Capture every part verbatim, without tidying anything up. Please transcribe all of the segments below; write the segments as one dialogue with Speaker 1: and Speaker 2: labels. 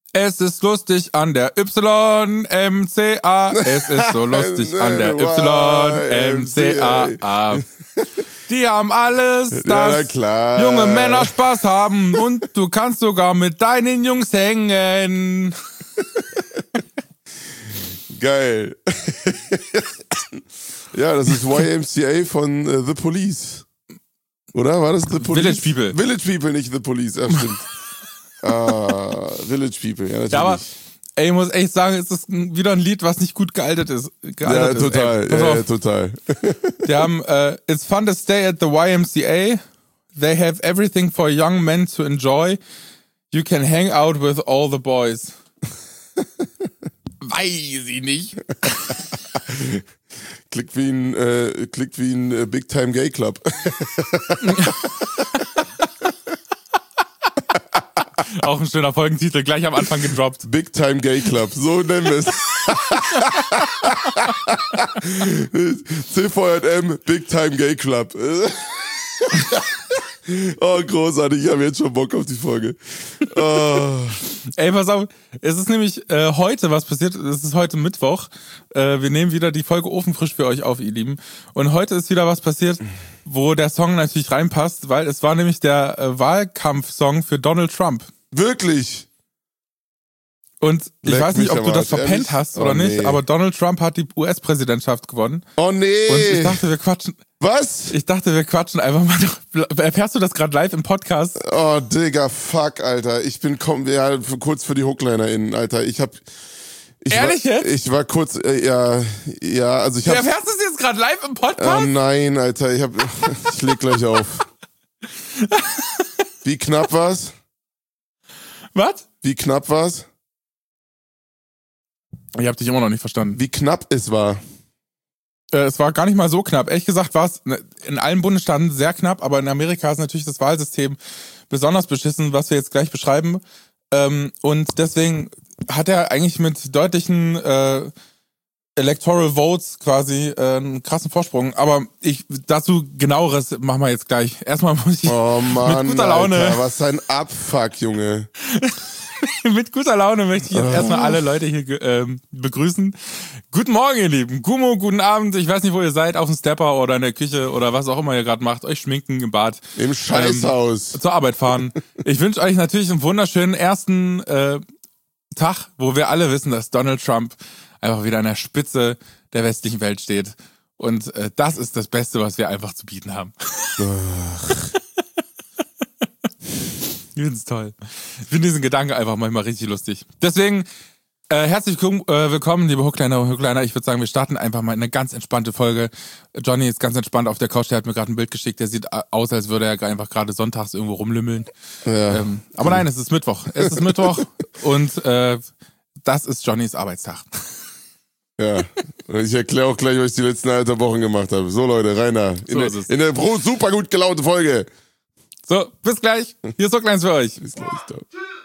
Speaker 1: Es ist lustig an der Y M C A. Es ist so lustig an der Y M C A. Die haben alles, dass
Speaker 2: klar.
Speaker 1: junge Männer Spaß haben und du kannst sogar mit deinen Jungs hängen.
Speaker 2: Geil. Ja, das ist Y M C A von uh, The Police. Oder? War das The Police?
Speaker 1: Village People.
Speaker 2: Village People, nicht The Police. Ja, stimmt. ah, Village People, ja, natürlich.
Speaker 1: Ja, aber ey, ich muss echt sagen, es ist wieder ein Lied, was nicht gut gealtert ist. Gealtert
Speaker 2: ja, total.
Speaker 1: Ist. Ey,
Speaker 2: ja, ja, total.
Speaker 1: Die haben, uh, it's fun to stay at the Y M C A. They have everything for young men to enjoy. You can hang out with all the boys. Weiß ich nicht.
Speaker 2: Klingt wie ein, äh, klingt wie ein äh, Big Time Gay Club.
Speaker 1: Auch ein schöner Folgentitel, gleich am Anfang gedroppt.
Speaker 2: Big Time Gay Club, so nennen wir es. C V J M, Big Time Gay Club. Oh, großartig, ich habe jetzt schon Bock auf die Folge. Oh.
Speaker 1: Ey, pass auf, es ist nämlich äh, heute was passiert, es ist heute Mittwoch, äh, wir nehmen wieder die Folge ofenfrisch für euch auf, ihr Lieben. Und heute ist wieder was passiert, wo der Song natürlich reinpasst, weil es war nämlich der äh, Wahlkampfsong für Donald Trump.
Speaker 2: Wirklich?
Speaker 1: Und ich
Speaker 2: Leck
Speaker 1: weiß nicht, ob du das
Speaker 2: Arsch,
Speaker 1: verpennt
Speaker 2: ehrlich?
Speaker 1: hast oder
Speaker 2: Oh,
Speaker 1: nicht,
Speaker 2: nee.
Speaker 1: aber Donald Trump hat die U S-Präsidentschaft gewonnen.
Speaker 2: Oh nee.
Speaker 1: Und ich dachte, wir quatschen.
Speaker 2: Was?
Speaker 1: Ich dachte, wir quatschen einfach mal. Erfährst du das gerade live im Podcast?
Speaker 2: Oh, Digga, fuck, Alter. Ich bin kom ja, für, kurz für die HooklinerInnen, Alter. Ich hab... Ich
Speaker 1: Ehrlich
Speaker 2: war,
Speaker 1: jetzt?
Speaker 2: Ich war kurz, äh, ja, ja, also ich
Speaker 1: Du
Speaker 2: hab...
Speaker 1: erfährst es jetzt gerade live im
Speaker 2: Oh
Speaker 1: Podcast?
Speaker 2: nein, Alter, ich hab... Ich leg gleich auf. Wie knapp war's?
Speaker 1: Was?
Speaker 2: Wie knapp war's?
Speaker 1: Ich hab dich immer noch nicht verstanden.
Speaker 2: Wie knapp es war.
Speaker 1: Äh, es war gar nicht mal so knapp. Ehrlich gesagt war es in allen Bundesstaaten sehr knapp, aber in Amerika ist natürlich das Wahlsystem besonders beschissen, was wir jetzt gleich beschreiben. Ähm, und deswegen hat er eigentlich mit deutlichen äh, Electoral Votes quasi äh, einen krassen Vorsprung. Aber ich dazu genaueres machen wir jetzt gleich. Erstmal muss ich
Speaker 2: Oh Mann,
Speaker 1: mit guter Laune.
Speaker 2: Alter, was ein Abfuck, Junge.
Speaker 1: Mit guter Laune möchte ich jetzt erstmal alle Leute hier ähm, begrüßen. Guten Morgen, ihr Lieben. Gumo, guten Abend. Ich weiß nicht, wo ihr seid, auf dem Stepper oder in der Küche oder was auch immer ihr gerade macht. Euch schminken im Bad.
Speaker 2: Im Scheißhaus.
Speaker 1: Ähm, zur Arbeit fahren. Ich wünsche euch natürlich einen wunderschönen ersten äh, Tag, wo wir alle wissen, dass Donald Trump einfach wieder an der Spitze der westlichen Welt steht. Und äh, das ist das Beste, was wir einfach zu bieten haben. Ich finde es toll. Ich finde diesen Gedanken einfach manchmal richtig lustig. Deswegen, äh, herzlich äh, willkommen, liebe Hookliner und Hookliner. Ich würde sagen, wir starten einfach mal in eine ganz entspannte Folge. Johnny ist ganz entspannt auf der Couch, der hat mir gerade ein Bild geschickt, der sieht aus, als würde er einfach gerade sonntags irgendwo rumlümmeln.
Speaker 2: Ja.
Speaker 1: Ähm, aber nein, es ist Mittwoch. Es ist Mittwoch und äh, das ist Johnnys Arbeitstag.
Speaker 2: Ja, und ich erkläre auch gleich, was ich die letzten alter Wochen gemacht habe. So Leute, Rainer, in,
Speaker 1: So
Speaker 2: der,
Speaker 1: ist es.
Speaker 2: in der pro- super gut gelaunte Folge.
Speaker 1: So, bis gleich. Hier ist Hooklines für euch.
Speaker 2: Bis gleich, da.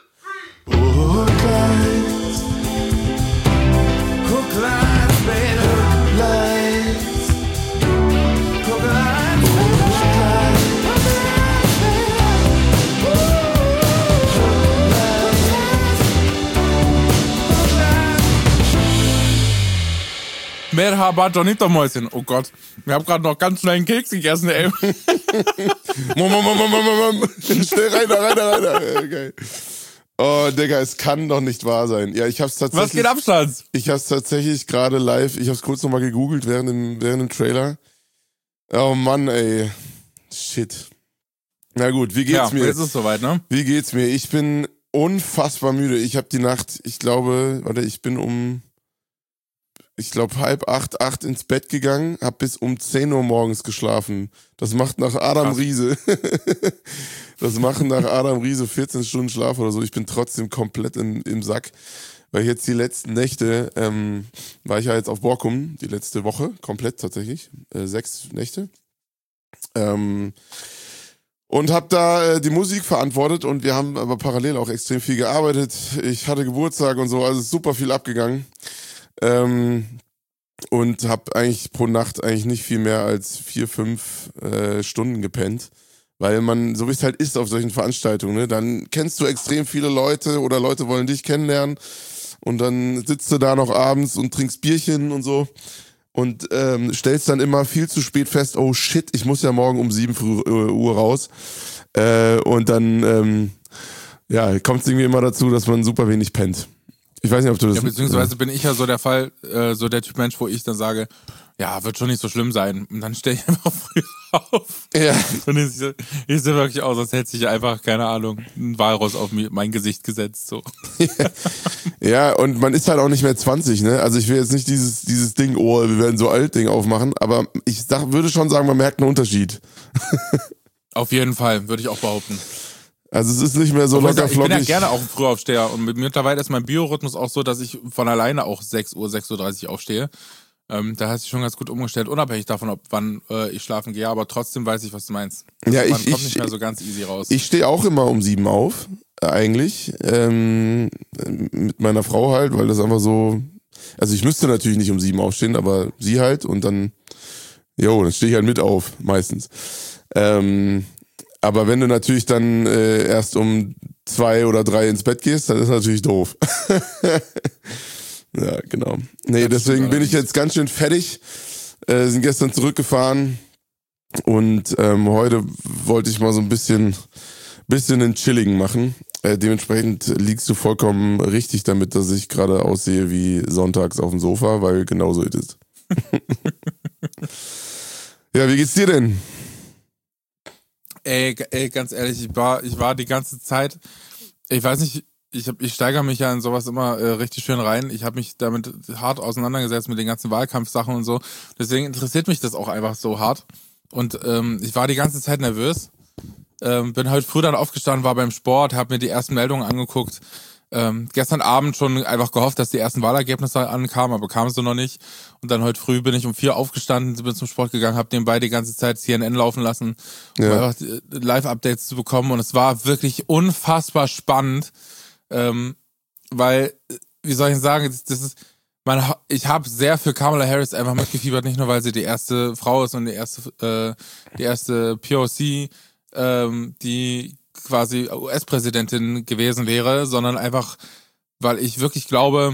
Speaker 1: Merhaba, Johnito Mäuschen. Oh Gott, wir haben gerade noch ganz schnell einen Keks gegessen, ey.
Speaker 2: Mom, mom, mom, mom, mom, mom. Schnell rein, rein, rein, rein. Geil. Oh, Digga, es kann doch nicht wahr sein. Ja, ich hab's tatsächlich...
Speaker 1: Was geht ab, Schatz?
Speaker 2: Ich hab's tatsächlich gerade live, ich hab's kurz nochmal gegoogelt während dem, während dem Trailer. Oh Mann, ey. Shit. Na gut, wie geht's
Speaker 1: Ja,
Speaker 2: mir?
Speaker 1: jetzt ist es soweit, ne?
Speaker 2: Wie geht's mir? Ich bin unfassbar müde. Ich habe die Nacht, ich glaube, warte, ich bin um, ich glaube halb acht, acht ins Bett gegangen, hab bis um zehn Uhr morgens geschlafen. Das macht nach Adam
Speaker 1: Krass.
Speaker 2: Riese. Das machen nach Adam Riese vierzehn Stunden Schlaf oder so. Ich bin trotzdem komplett im, im Sack. Weil jetzt die letzten Nächte, ähm, war ich ja jetzt auf Borkum, die letzte Woche, komplett tatsächlich, äh, sechs Nächte. Ähm, und hab da äh, die Musik verantwortet und wir haben aber parallel auch extrem viel gearbeitet. Ich hatte Geburtstag und so, also ist super viel abgegangen. Ähm, und hab eigentlich pro Nacht eigentlich nicht viel mehr als vier, fünf äh, Stunden gepennt. Weil man, so wie es halt ist auf solchen Veranstaltungen, ne, dann kennst du extrem viele Leute oder Leute wollen dich kennenlernen und dann sitzt du da noch abends und trinkst Bierchen und so und ähm, stellst dann immer viel zu spät fest, oh shit, ich muss ja morgen um sieben Uhr raus. Äh, und dann ähm, ja, kommt es irgendwie immer dazu, dass man super wenig pennt. Ich weiß nicht, ob du das...
Speaker 1: Ja, beziehungsweise bin ich ja so der Fall, äh, so der Typ Mensch, wo ich dann sage, ja, wird schon nicht so schlimm sein. Und dann stehe ich einfach früh auf.
Speaker 2: Ja.
Speaker 1: Und ich, ich sehe wirklich aus, als hätte sich einfach, keine Ahnung, ein Walross auf mein Gesicht gesetzt. So.
Speaker 2: Ja, und man ist halt auch nicht mehr zwanzig, ne? Also ich will jetzt nicht dieses, dieses Ding, oh, wir werden so alt Ding aufmachen, aber ich sag, würde schon sagen, man merkt einen Unterschied.
Speaker 1: Auf jeden Fall, würde ich auch behaupten.
Speaker 2: Also es ist nicht mehr so
Speaker 1: Obwohl
Speaker 2: locker
Speaker 1: ich, ich bin
Speaker 2: flockig.
Speaker 1: ja gerne auch ein Frühaufsteher und mit, mittlerweile ist mein Biorhythmus auch so, dass ich von alleine auch sechs Uhr, sechs Uhr dreißig aufstehe. Ähm, da hast du schon ganz gut umgestellt, unabhängig davon, ob wann äh, ich schlafen gehe, aber trotzdem weiß ich, was du meinst.
Speaker 2: Ja,
Speaker 1: Man
Speaker 2: ich,
Speaker 1: kommt
Speaker 2: ich,
Speaker 1: nicht mehr so ganz easy raus.
Speaker 2: Ich stehe auch immer um sieben auf, äh, eigentlich. Ähm, mit meiner Frau halt, weil das einfach so. Also ich müsste natürlich nicht um sieben aufstehen, aber sie halt und dann, jo, dann stehe ich halt mit auf, meistens. Ähm, aber wenn du natürlich dann äh, erst um zwei oder drei ins Bett gehst, dann ist natürlich doof. Ja, genau. Nee, das deswegen bin ich jetzt ganz schön fertig. Äh, sind gestern zurückgefahren und ähm, heute wollte ich mal so ein bisschen, bisschen einen Chilligen machen. Äh, dementsprechend liegst du vollkommen richtig damit, dass ich gerade aussehe wie sonntags auf dem Sofa, weil genauso ist es. Ja, wie geht's dir denn?
Speaker 1: Ey, ey, ganz ehrlich, ich war, ich war die ganze Zeit, ich weiß nicht, ich hab, ich steigere mich ja in sowas immer äh, richtig schön rein. Ich habe mich damit hart auseinandergesetzt mit den ganzen Wahlkampfsachen und so. Deswegen interessiert mich das auch einfach so hart. Und ähm, ich war die ganze Zeit nervös. Ähm, bin heute früh dann aufgestanden, war beim Sport, habe mir die ersten Meldungen angeguckt. Ähm, gestern Abend schon einfach gehofft, dass die ersten Wahlergebnisse ankamen, aber kamen sie noch nicht. Und dann heute früh bin ich um vier aufgestanden, bin zum Sport gegangen, habe nebenbei die ganze Zeit C N N laufen lassen, um
Speaker 2: Ja.
Speaker 1: einfach Live-Updates zu bekommen. Und es war wirklich unfassbar spannend, ähm, weil, wie soll ich sagen, das, das ist, man, ich habe sehr für Kamala Harris einfach mitgefiebert, nicht nur weil sie die erste Frau ist und die erste, äh, die erste P O C, ähm, die quasi U S-Präsidentin gewesen wäre, sondern einfach, weil ich wirklich glaube,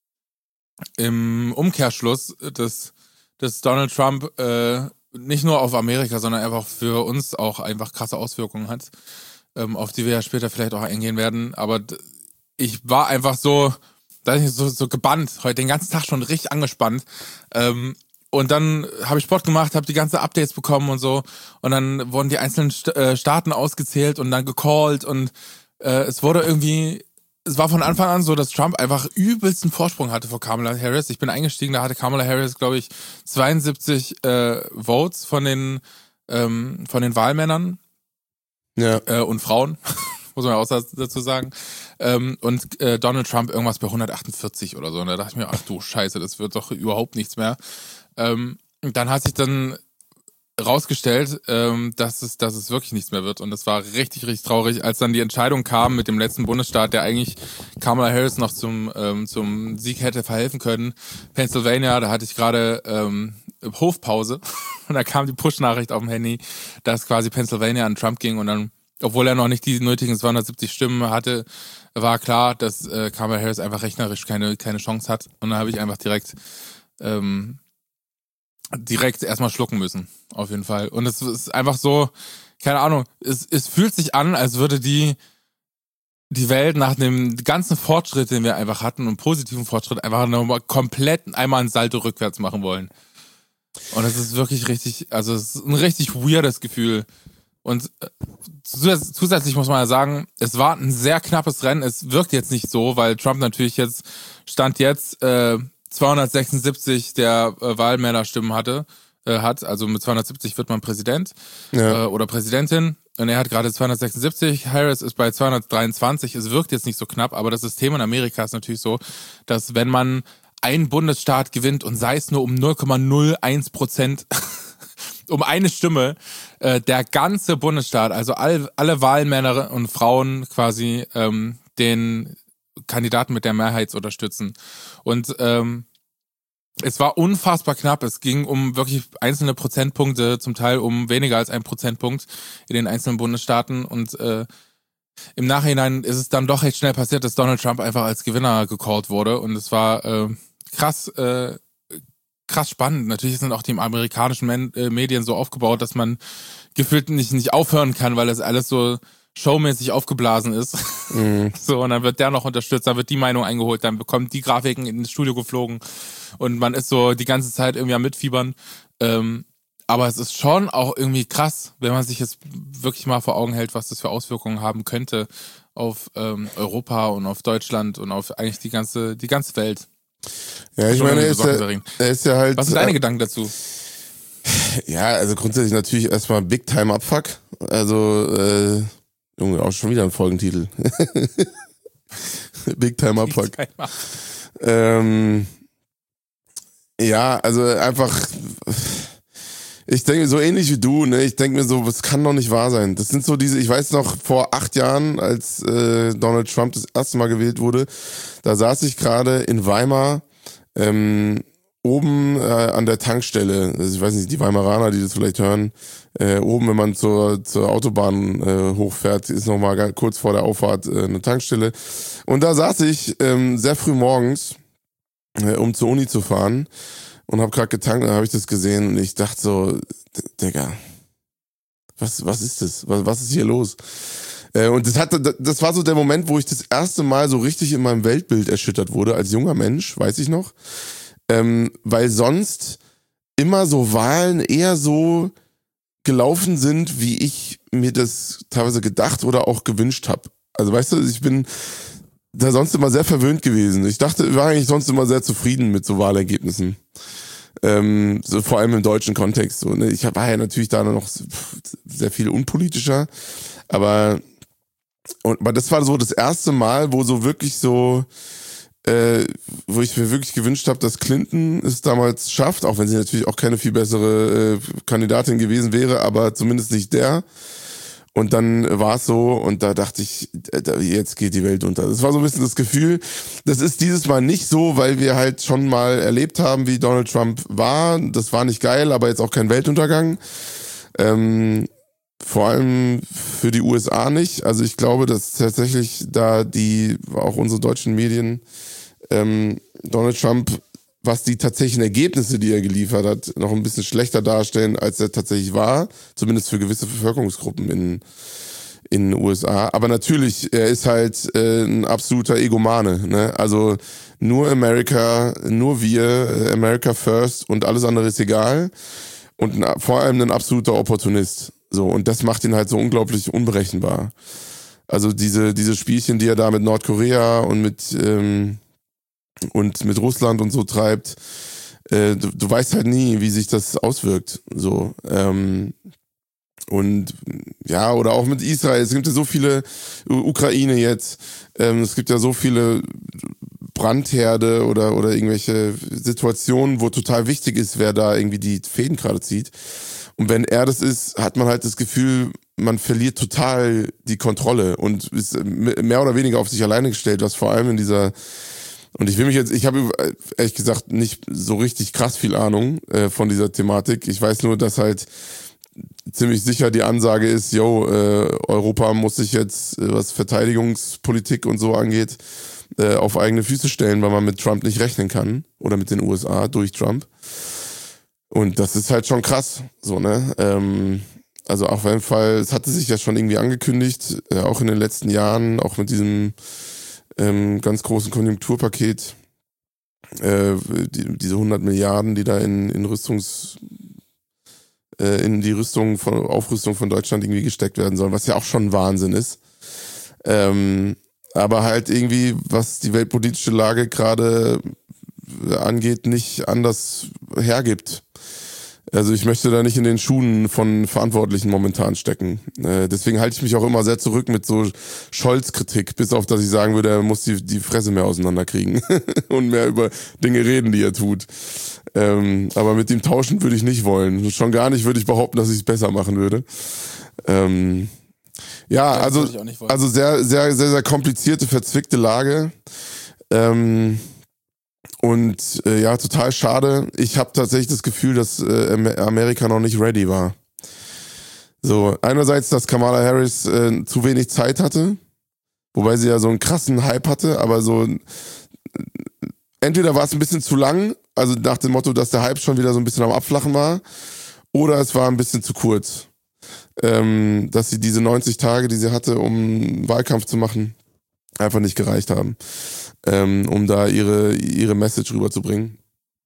Speaker 1: im Umkehrschluss, dass, dass Donald Trump äh, nicht nur auf Amerika, sondern einfach für uns auch einfach krasse Auswirkungen hat, ähm, auf die wir ja später vielleicht auch eingehen werden. Aber ich war einfach so, so, so gebannt, heute den ganzen Tag schon richtig angespannt. Ähm, Und dann habe ich Sport gemacht, habe die ganzen Updates bekommen und so. Und dann wurden die einzelnen St- äh, Staaten ausgezählt und dann gecallt. Und äh, es wurde irgendwie, es war von Anfang an so, dass Trump einfach übelsten Vorsprung hatte vor Kamala Harris. Ich bin eingestiegen, da hatte Kamala Harris, glaube ich, zweiundsiebzig äh, Votes von den, ähm, von den Wahlmännern
Speaker 2: Ja.
Speaker 1: äh, und Frauen. Muss man ja auch dazu sagen. Ähm, und äh, Donald Trump irgendwas bei hundertachtundvierzig oder so. Und da dachte ich mir, ach du Scheiße, das wird doch überhaupt nichts mehr. Ähm, dann hat sich dann rausgestellt, ähm, dass es, dass es wirklich nichts mehr wird. Und das war richtig, richtig traurig, als dann die Entscheidung kam mit dem letzten Bundesstaat, der eigentlich Kamala Harris noch zum, ähm, zum Sieg hätte verhelfen können. Pennsylvania, da hatte ich gerade ähm, Hofpause und da kam die Push-Nachricht auf dem Handy, dass quasi Pennsylvania an Trump ging und dann, obwohl er noch nicht die nötigen zweihundertsiebzig Stimmen hatte, war klar, dass äh, Kamala Harris einfach rechnerisch keine, keine Chance hat. Und dann habe ich einfach direkt ähm, direkt erstmal schlucken müssen, auf jeden Fall. Und es ist einfach so, keine Ahnung, es, es fühlt sich an, als würde die die Welt nach dem ganzen Fortschritt, den wir einfach hatten, und positiven Fortschritt, einfach nochmal komplett einmal ein Salto rückwärts machen wollen. Und es ist wirklich richtig, also es ist ein richtig weirdes Gefühl. Und zusätzlich muss man ja sagen, es war ein sehr knappes Rennen. Es wirkt jetzt nicht so, weil Trump natürlich jetzt, Stand jetzt, äh, zweihundertsechsundsiebzig der äh, Wahlmännerstimmen hatte, äh, hat. Also mit zweihundertsiebzig wird man Präsident
Speaker 2: Ja.
Speaker 1: äh, oder Präsidentin. Und er hat gerade zweihundertsechsundsiebzig. Harris ist bei zweihundertdreiundzwanzig. Es wirkt jetzt nicht so knapp, aber das System in Amerika ist natürlich so, dass wenn man einen Bundesstaat gewinnt und sei es nur um null Komma null eins Prozent, um eine Stimme, äh, der ganze Bundesstaat, also all, alle Wahlmänner und Frauen quasi ähm, den Kandidaten mit der Mehrheit unterstützen. Und ähm, Es war unfassbar knapp. Es ging um wirklich einzelne Prozentpunkte, zum Teil um weniger als ein Prozentpunkt in den einzelnen Bundesstaaten. Und äh, im Nachhinein ist es dann doch recht schnell passiert, dass Donald Trump einfach als Gewinner gecallt wurde. Und es war äh, krass, äh, krass spannend. Natürlich sind auch die amerikanischen Men- äh, Medien so aufgebaut, dass man gefühlt nicht, nicht aufhören kann, weil das alles so showmäßig aufgeblasen ist. Mhm. So, und dann wird der noch unterstützt, dann wird die Meinung eingeholt, dann bekommt die Grafiken ins Studio geflogen und man ist so die ganze Zeit irgendwie am Mitfiebern. Ähm, aber es ist schon auch irgendwie krass, wenn man sich jetzt wirklich mal vor Augen hält, was das für Auswirkungen haben könnte auf ähm, Europa und auf Deutschland und auf eigentlich die ganze, die ganze Welt.
Speaker 2: Ja, ich meine, er ist ja, er ist ja halt...
Speaker 1: Was sind deine äh, Gedanken dazu?
Speaker 2: Ja, also grundsätzlich natürlich erstmal Big Time Abfuck. Also, äh, Junge, auch schon wieder ein Folgentitel. Big Time Abfuck. Big Time Up. ähm, ja, also einfach, ich denke so ähnlich wie du, ne? Ich denke mir so, das kann doch nicht wahr sein. Das sind so diese, ich weiß noch, vor acht Jahren, als äh, Donald Trump das erste Mal gewählt wurde, da saß ich gerade in Weimar, ähm, oben äh, an der Tankstelle, also ich weiß nicht, die Weimaraner, die das vielleicht hören, äh, oben, wenn man zur zur Autobahn äh, hochfährt, ist nochmal kurz vor der Auffahrt äh, eine Tankstelle. Und da saß ich ähm, sehr früh morgens, äh, um zur Uni zu fahren und habe gerade getankt, und dann habe ich das gesehen und ich dachte so, Digga, was was ist das? Was, was ist hier los? Äh, und das hatte, das war so der Moment, wo ich das erste Mal so richtig in meinem Weltbild erschüttert wurde, als junger Mensch, weiß ich noch. Ähm, weil sonst immer so Wahlen eher so gelaufen sind, wie ich mir das teilweise gedacht oder auch gewünscht habe. Also weißt du, ich bin da sonst immer sehr verwöhnt gewesen. Ich dachte, ich war eigentlich sonst immer sehr zufrieden mit so Wahlergebnissen. Ähm, so vor allem im deutschen Kontext. So, ne? Ich war ja natürlich da noch sehr viel unpolitischer, aber, und, aber das war so das erste Mal, wo so wirklich so Äh, wo ich mir wirklich gewünscht habe, dass Clinton es damals schafft, auch wenn sie natürlich auch keine viel bessere äh, Kandidatin gewesen wäre, aber zumindest nicht der. Und dann war es so und da dachte ich, äh, jetzt geht die Welt unter. Das war so ein bisschen das Gefühl, das ist dieses Mal nicht so, weil wir halt schon mal erlebt haben, wie Donald Trump war. Das war nicht geil, aber jetzt auch kein Weltuntergang. Ähm, Vor allem für die U S A nicht. Also ich glaube, dass tatsächlich da die, auch unsere deutschen Medien, ähm, Donald Trump, was die tatsächlichen Ergebnisse, die er geliefert hat, noch ein bisschen schlechter darstellen, als er tatsächlich war. Zumindest für gewisse Bevölkerungsgruppen in, in den U S A. Aber natürlich, er ist halt äh, ein absoluter Egomane. Ne? Also nur America, nur wir, America first und alles andere ist egal. Und ein, vor allem ein absoluter Opportunist. So, und das macht ihn halt so unglaublich unberechenbar. Also diese, diese Spielchen, die er da mit Nordkorea und mit, ähm, und mit Russland und so treibt, äh, du, du weißt halt nie, wie sich das auswirkt. So, ähm, und ja, oder auch mit Israel. Es gibt ja so viele, Ukraine jetzt, ähm, es gibt ja so viele Brandherde oder, oder irgendwelche Situationen, wo total wichtig ist, wer da irgendwie die Fäden gerade zieht. Und wenn er das ist, hat man halt das Gefühl, man verliert total die Kontrolle und ist mehr oder weniger auf sich alleine gestellt, was vor allem in dieser, und ich will mich jetzt, ich habe ehrlich gesagt nicht so richtig krass viel Ahnung äh, von dieser Thematik. Ich weiß nur, dass halt ziemlich sicher die Ansage ist, yo, äh, Europa muss sich jetzt, äh, was Verteidigungspolitik und so angeht, äh, auf eigene Füße stellen, weil man mit Trump nicht rechnen kann oder mit den U S A durch Trump. Und das ist halt schon krass, so, ne? Ähm, also auf jeden Fall, es hatte sich ja schon irgendwie angekündigt, äh, auch in den letzten Jahren, auch mit diesem ähm, ganz großen Konjunkturpaket, äh, die, diese hundert Milliarden, die da in, in Rüstungs, äh, in die Rüstung von, Aufrüstung von Deutschland irgendwie gesteckt werden sollen, was ja auch schon Wahnsinn ist. Ähm, aber halt irgendwie, was die weltpolitische Lage gerade angeht, nicht anders hergibt. Also ich möchte da nicht in den Schuhen von Verantwortlichen momentan stecken. Äh, deswegen halte ich mich auch immer sehr zurück mit so Scholz-Kritik, bis auf, dass ich sagen würde, er muss die, die Fresse mehr auseinanderkriegen und mehr über Dinge reden, die er tut. Ähm, aber mit ihm tauschen würde ich nicht wollen. Schon gar nicht würde ich behaupten, dass ich es besser machen würde. Ähm, ja, also, also sehr, sehr, sehr, sehr komplizierte, verzwickte Lage. Ähm, Und äh, ja, total schade. Ich habe tatsächlich das Gefühl, dass äh, Amerika noch nicht ready war. So, einerseits, dass Kamala Harris äh, zu wenig Zeit hatte, wobei sie ja so einen krassen Hype hatte, aber so entweder war es ein bisschen zu lang, also nach dem Motto, dass der Hype schon wieder so ein bisschen am Abflachen war, oder es war ein bisschen zu kurz. Ähm, dass sie diese neunzig Tage, die sie hatte, um Wahlkampf zu machen, einfach nicht gereicht haben, ähm, um da ihre, ihre Message rüberzubringen.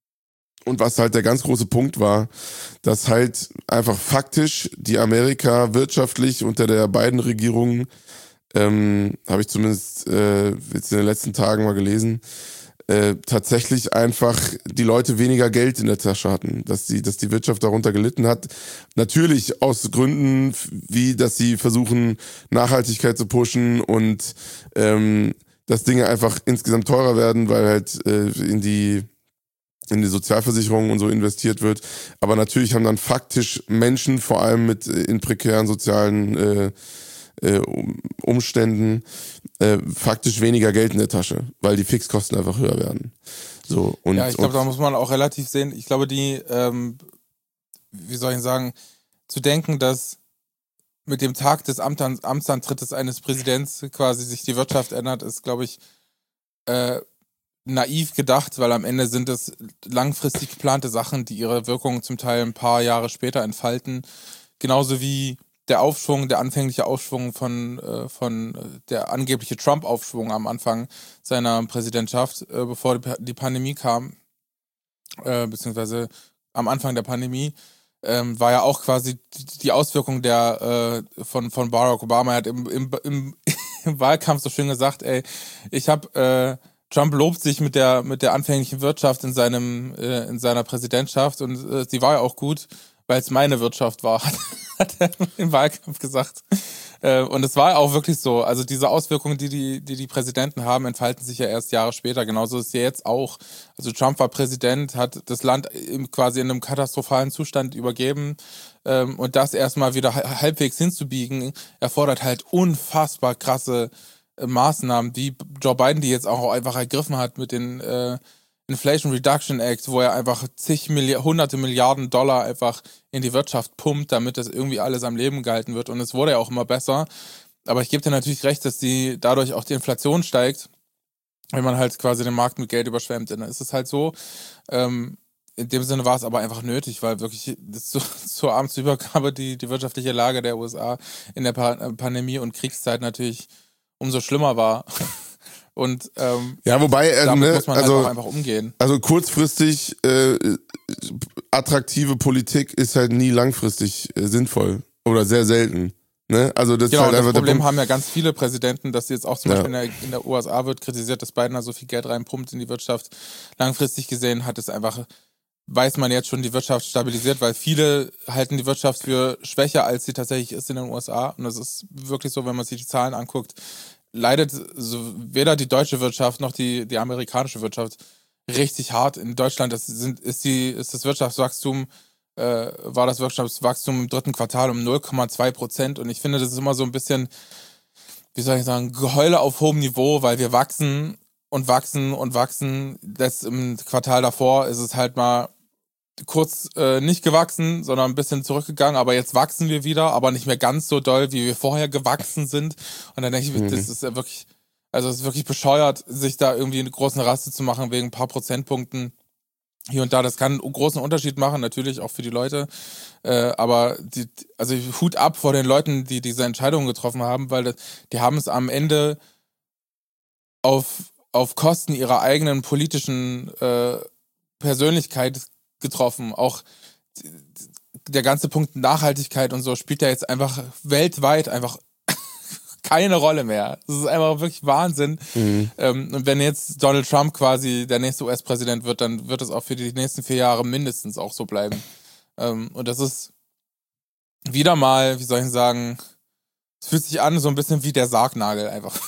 Speaker 2: Und was halt der ganz große Punkt war, dass halt einfach faktisch die Amerika wirtschaftlich unter der beiden Regierungen, ähm, habe ich zumindest äh, jetzt in den letzten Tagen mal gelesen, äh, tatsächlich einfach die Leute weniger Geld in der Tasche hatten, dass die, dass die Wirtschaft darunter gelitten hat. Natürlich aus Gründen, wie dass sie versuchen, Nachhaltigkeit zu pushen und ähm, dass Dinge einfach insgesamt teurer werden, weil halt äh, in die in die Sozialversicherung und so investiert wird. Aber natürlich haben dann faktisch Menschen, vor allem mit in prekären sozialen äh, äh, Umständen, äh, faktisch weniger Geld in der Tasche, weil die Fixkosten einfach höher werden. So, und,
Speaker 1: ja, ich glaube, da muss man auch relativ sehen. Ich glaube, die, ähm, wie soll ich sagen, zu denken, dass mit dem Tag des Amt Amtsantrittes eines Präsidents quasi sich die Wirtschaft ändert, ist, glaube ich, äh, naiv gedacht, weil am Ende sind es langfristig geplante Sachen, die ihre Wirkung zum Teil ein paar Jahre später entfalten. Genauso wie der Aufschwung, der anfängliche Aufschwung von, äh, von der angebliche Trump-Aufschwung am Anfang seiner Präsidentschaft, äh, bevor die, die Pandemie kam, äh, beziehungsweise am Anfang der Pandemie, ähm, war ja auch quasi die Auswirkung der äh, von, von Barack Obama. Er hat im, im, im, im Wahlkampf so schön gesagt, ey, ich habe äh, Trump lobt sich mit der mit der anfänglichen Wirtschaft in seinem äh, in seiner Präsidentschaft und äh, sie war ja auch gut, weil es meine Wirtschaft war, hat er im Wahlkampf gesagt. Äh, und es war auch wirklich so. Also diese Auswirkungen, die die die die Präsidenten haben, entfalten sich ja erst Jahre später. Genauso ist ja jetzt auch. Also Trump war Präsident, hat das Land quasi in einem katastrophalen Zustand übergeben. Ähm, und das erstmal wieder halbwegs hinzubiegen, erfordert halt unfassbar krasse Maßnahmen, wie Joe Biden die jetzt auch einfach ergriffen hat mit den äh, Inflation Reduction Act, wo er einfach zig Milliarden, hunderte Milliarden Dollar einfach in die Wirtschaft pumpt, damit das irgendwie alles am Leben gehalten wird. Und es wurde ja auch immer besser. Aber ich gebe dir natürlich recht, dass die dadurch auch die Inflation steigt, wenn man halt quasi den Markt mit Geld überschwemmt. Dann ist es halt so. Ähm, in dem Sinne war es aber einfach nötig, weil wirklich zu, zur Amtsübergabe die, die wirtschaftliche Lage der U S A in der pa- Pandemie und Kriegszeit natürlich umso schlimmer war. Und ähm,
Speaker 2: ja, wobei, äh,
Speaker 1: damit
Speaker 2: ne,
Speaker 1: muss man
Speaker 2: also,
Speaker 1: halt auch einfach umgehen.
Speaker 2: Also kurzfristig äh, attraktive Politik ist halt nie langfristig äh, sinnvoll oder sehr selten. Ne? Also das
Speaker 1: Genau,
Speaker 2: ist halt
Speaker 1: das
Speaker 2: einfach
Speaker 1: Problem
Speaker 2: der
Speaker 1: haben ja ganz viele Präsidenten, dass jetzt auch zum
Speaker 2: Ja.
Speaker 1: Beispiel in der, in der U S A wird kritisiert, dass Biden da so viel Geld reinpumpt in die Wirtschaft. Langfristig gesehen hat es einfach, weiß man jetzt schon, die Wirtschaft stabilisiert, weil viele halten die Wirtschaft für schwächer, als sie tatsächlich ist in den U S A. Und das ist wirklich so, wenn man sich die Zahlen anguckt, leidet so weder die deutsche Wirtschaft noch die, die amerikanische Wirtschaft richtig hart. In Deutschland das sind, ist, die, ist das Wirtschaftswachstum, äh, war das Wirtschaftswachstum im dritten Quartal um null Komma zwei Prozent. Und ich finde, das ist immer so ein bisschen, wie soll ich sagen, Geheule auf hohem Niveau, weil wir wachsen und wachsen und wachsen. Das im Quartal davor ist es halt mal kurz äh, nicht gewachsen, sondern ein bisschen zurückgegangen, aber jetzt wachsen wir wieder, aber nicht mehr ganz so doll, wie wir vorher gewachsen sind. Und dann denke ich, mhm. das ist ja wirklich, also es ist wirklich bescheuert, sich da irgendwie eine große Raste zu machen wegen ein paar Prozentpunkten hier und da. Das kann einen großen Unterschied machen, natürlich auch für die Leute. Äh, aber die, also Hut ab vor den Leuten, die diese Entscheidungen getroffen haben, weil das, die haben es am Ende auf, auf Kosten ihrer eigenen politischen äh, Persönlichkeit getroffen. Auch der ganze Punkt Nachhaltigkeit und so spielt ja jetzt einfach weltweit einfach keine Rolle mehr. Das ist einfach wirklich Wahnsinn. Mhm. Ähm, und wenn jetzt Donald Trump quasi der nächste U S-Präsident wird, dann wird es auch für die nächsten vier Jahre mindestens auch so bleiben. Ähm, und das ist wieder mal, wie soll ich sagen, es fühlt sich an so ein bisschen wie der Sargnagel einfach.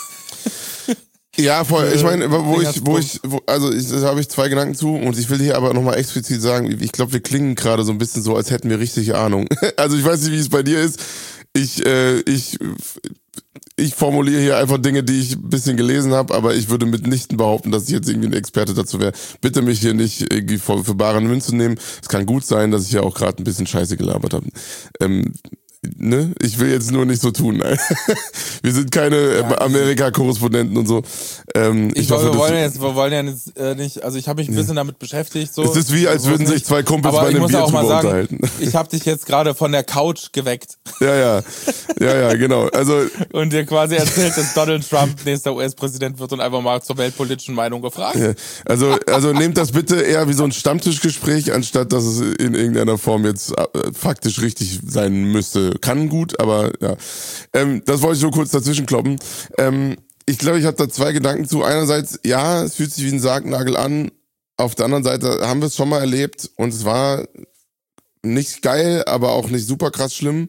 Speaker 2: Ja, voll. Ich meine, wo ich, wo ich, wo, also ich, da habe ich zwei Gedanken zu und ich will hier aber nochmal explizit sagen, ich glaube, wir klingen gerade so ein bisschen so, als hätten wir richtig Ahnung. Also ich weiß nicht, wie es bei dir ist. Ich, äh, ich ich formuliere hier einfach Dinge, die ich ein bisschen gelesen habe, aber ich würde mitnichten behaupten, dass ich jetzt irgendwie ein Experte dazu wäre. Bitte mich hier nicht irgendwie für, für bare Münze nehmen. Es kann gut sein, dass ich ja auch gerade ein bisschen Scheiße gelabert habe. Ähm, Ne? Ich will jetzt nur nicht so tun. Wir sind keine ja, Amerika-Korrespondenten und so. Ähm,
Speaker 1: ich,
Speaker 2: ich
Speaker 1: hoffe,
Speaker 2: wir
Speaker 1: wollen jetzt, wir wollen ja jetzt, äh, nicht, also ich habe mich ein bisschen ja. damit beschäftigt. So.
Speaker 2: Es ist wie, als würden sich zwei Kumpels bei einem Bier drüber sagen, unterhalten.
Speaker 1: Ich habe dich jetzt gerade von der Couch geweckt.
Speaker 2: Ja, ja, ja, ja, genau. Also
Speaker 1: und dir quasi erzählt, dass Donald Trump nächster U S-Präsident wird und einfach mal zur weltpolitischen Meinung gefragt.
Speaker 2: Ja. Also, also nehmt das bitte eher wie so ein Stammtischgespräch, anstatt dass es in irgendeiner Form jetzt äh, faktisch richtig sein müsste. Kann gut, aber ja. Ähm, das wollte ich nur kurz dazwischen kloppen. Ähm, ich glaube, ich habe da zwei Gedanken zu. Einerseits, ja, es fühlt sich wie ein Sargnagel an. Auf der anderen Seite haben wir es schon mal erlebt und es war nicht geil, aber auch nicht super krass schlimm.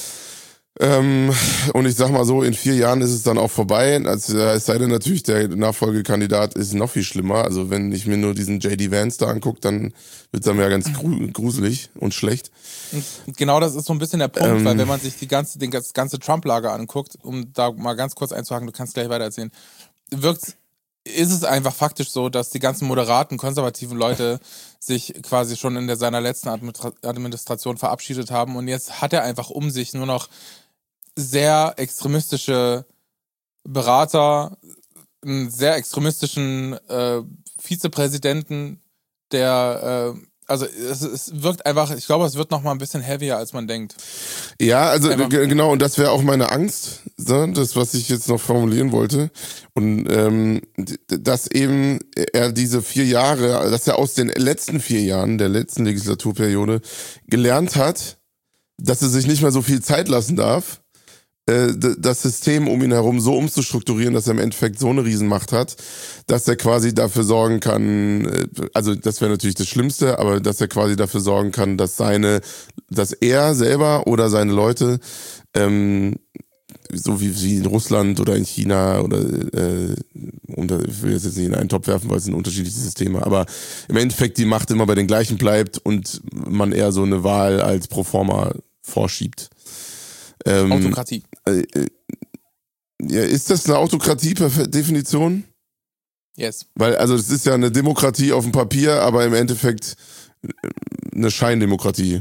Speaker 2: Ähm, und ich sag mal so, in vier Jahren ist es dann auch vorbei. Also, es sei denn natürlich, der Nachfolgekandidat ist noch viel schlimmer. Also wenn ich mir nur diesen J D Vance da angucke, dann wird's dann ja ganz gruselig und schlecht.
Speaker 1: Und genau das ist so ein bisschen der Punkt, ähm, weil wenn man sich die ganze, den, das ganze Trump-Lager anguckt, um da mal ganz kurz einzuhaken, du kannst gleich weiter erzählen, wirkt, ist es einfach faktisch so, dass die ganzen moderaten, konservativen Leute sich quasi schon in der, seiner letzten Administration verabschiedet haben und jetzt hat er einfach um sich nur noch sehr extremistische Berater, einen sehr extremistischen äh, Vizepräsidenten, der, äh, also es, es wirkt einfach, ich glaube, es wird noch mal ein bisschen heavier, als man denkt.
Speaker 2: Ja, also g- genau, und das wäre auch meine Angst, so, das, was ich jetzt noch formulieren wollte. Und ähm, dass eben er diese vier Jahre, dass er aus den letzten vier Jahren, der letzten Legislaturperiode, gelernt hat, dass er sich nicht mehr so viel Zeit lassen darf, das System um ihn herum so umzustrukturieren, dass er im Endeffekt so eine Riesenmacht hat, dass er quasi dafür sorgen kann, also das wäre natürlich das Schlimmste, aber dass er quasi dafür sorgen kann, dass seine, dass er selber oder seine Leute, ähm, so wie, wie in Russland oder in China oder äh, und ich will jetzt nicht in einen Topf werfen, weil es sind unterschiedliche Systeme, aber im Endeffekt die Macht immer bei den gleichen bleibt und man eher so eine Wahl als Proforma vorschiebt. Ähm,
Speaker 1: Autokratie.
Speaker 2: Äh, äh, ja, ist das eine Autokratie per Definition?
Speaker 1: Yes.
Speaker 2: Weil, also es ist ja eine Demokratie auf dem Papier, aber im Endeffekt eine Scheindemokratie.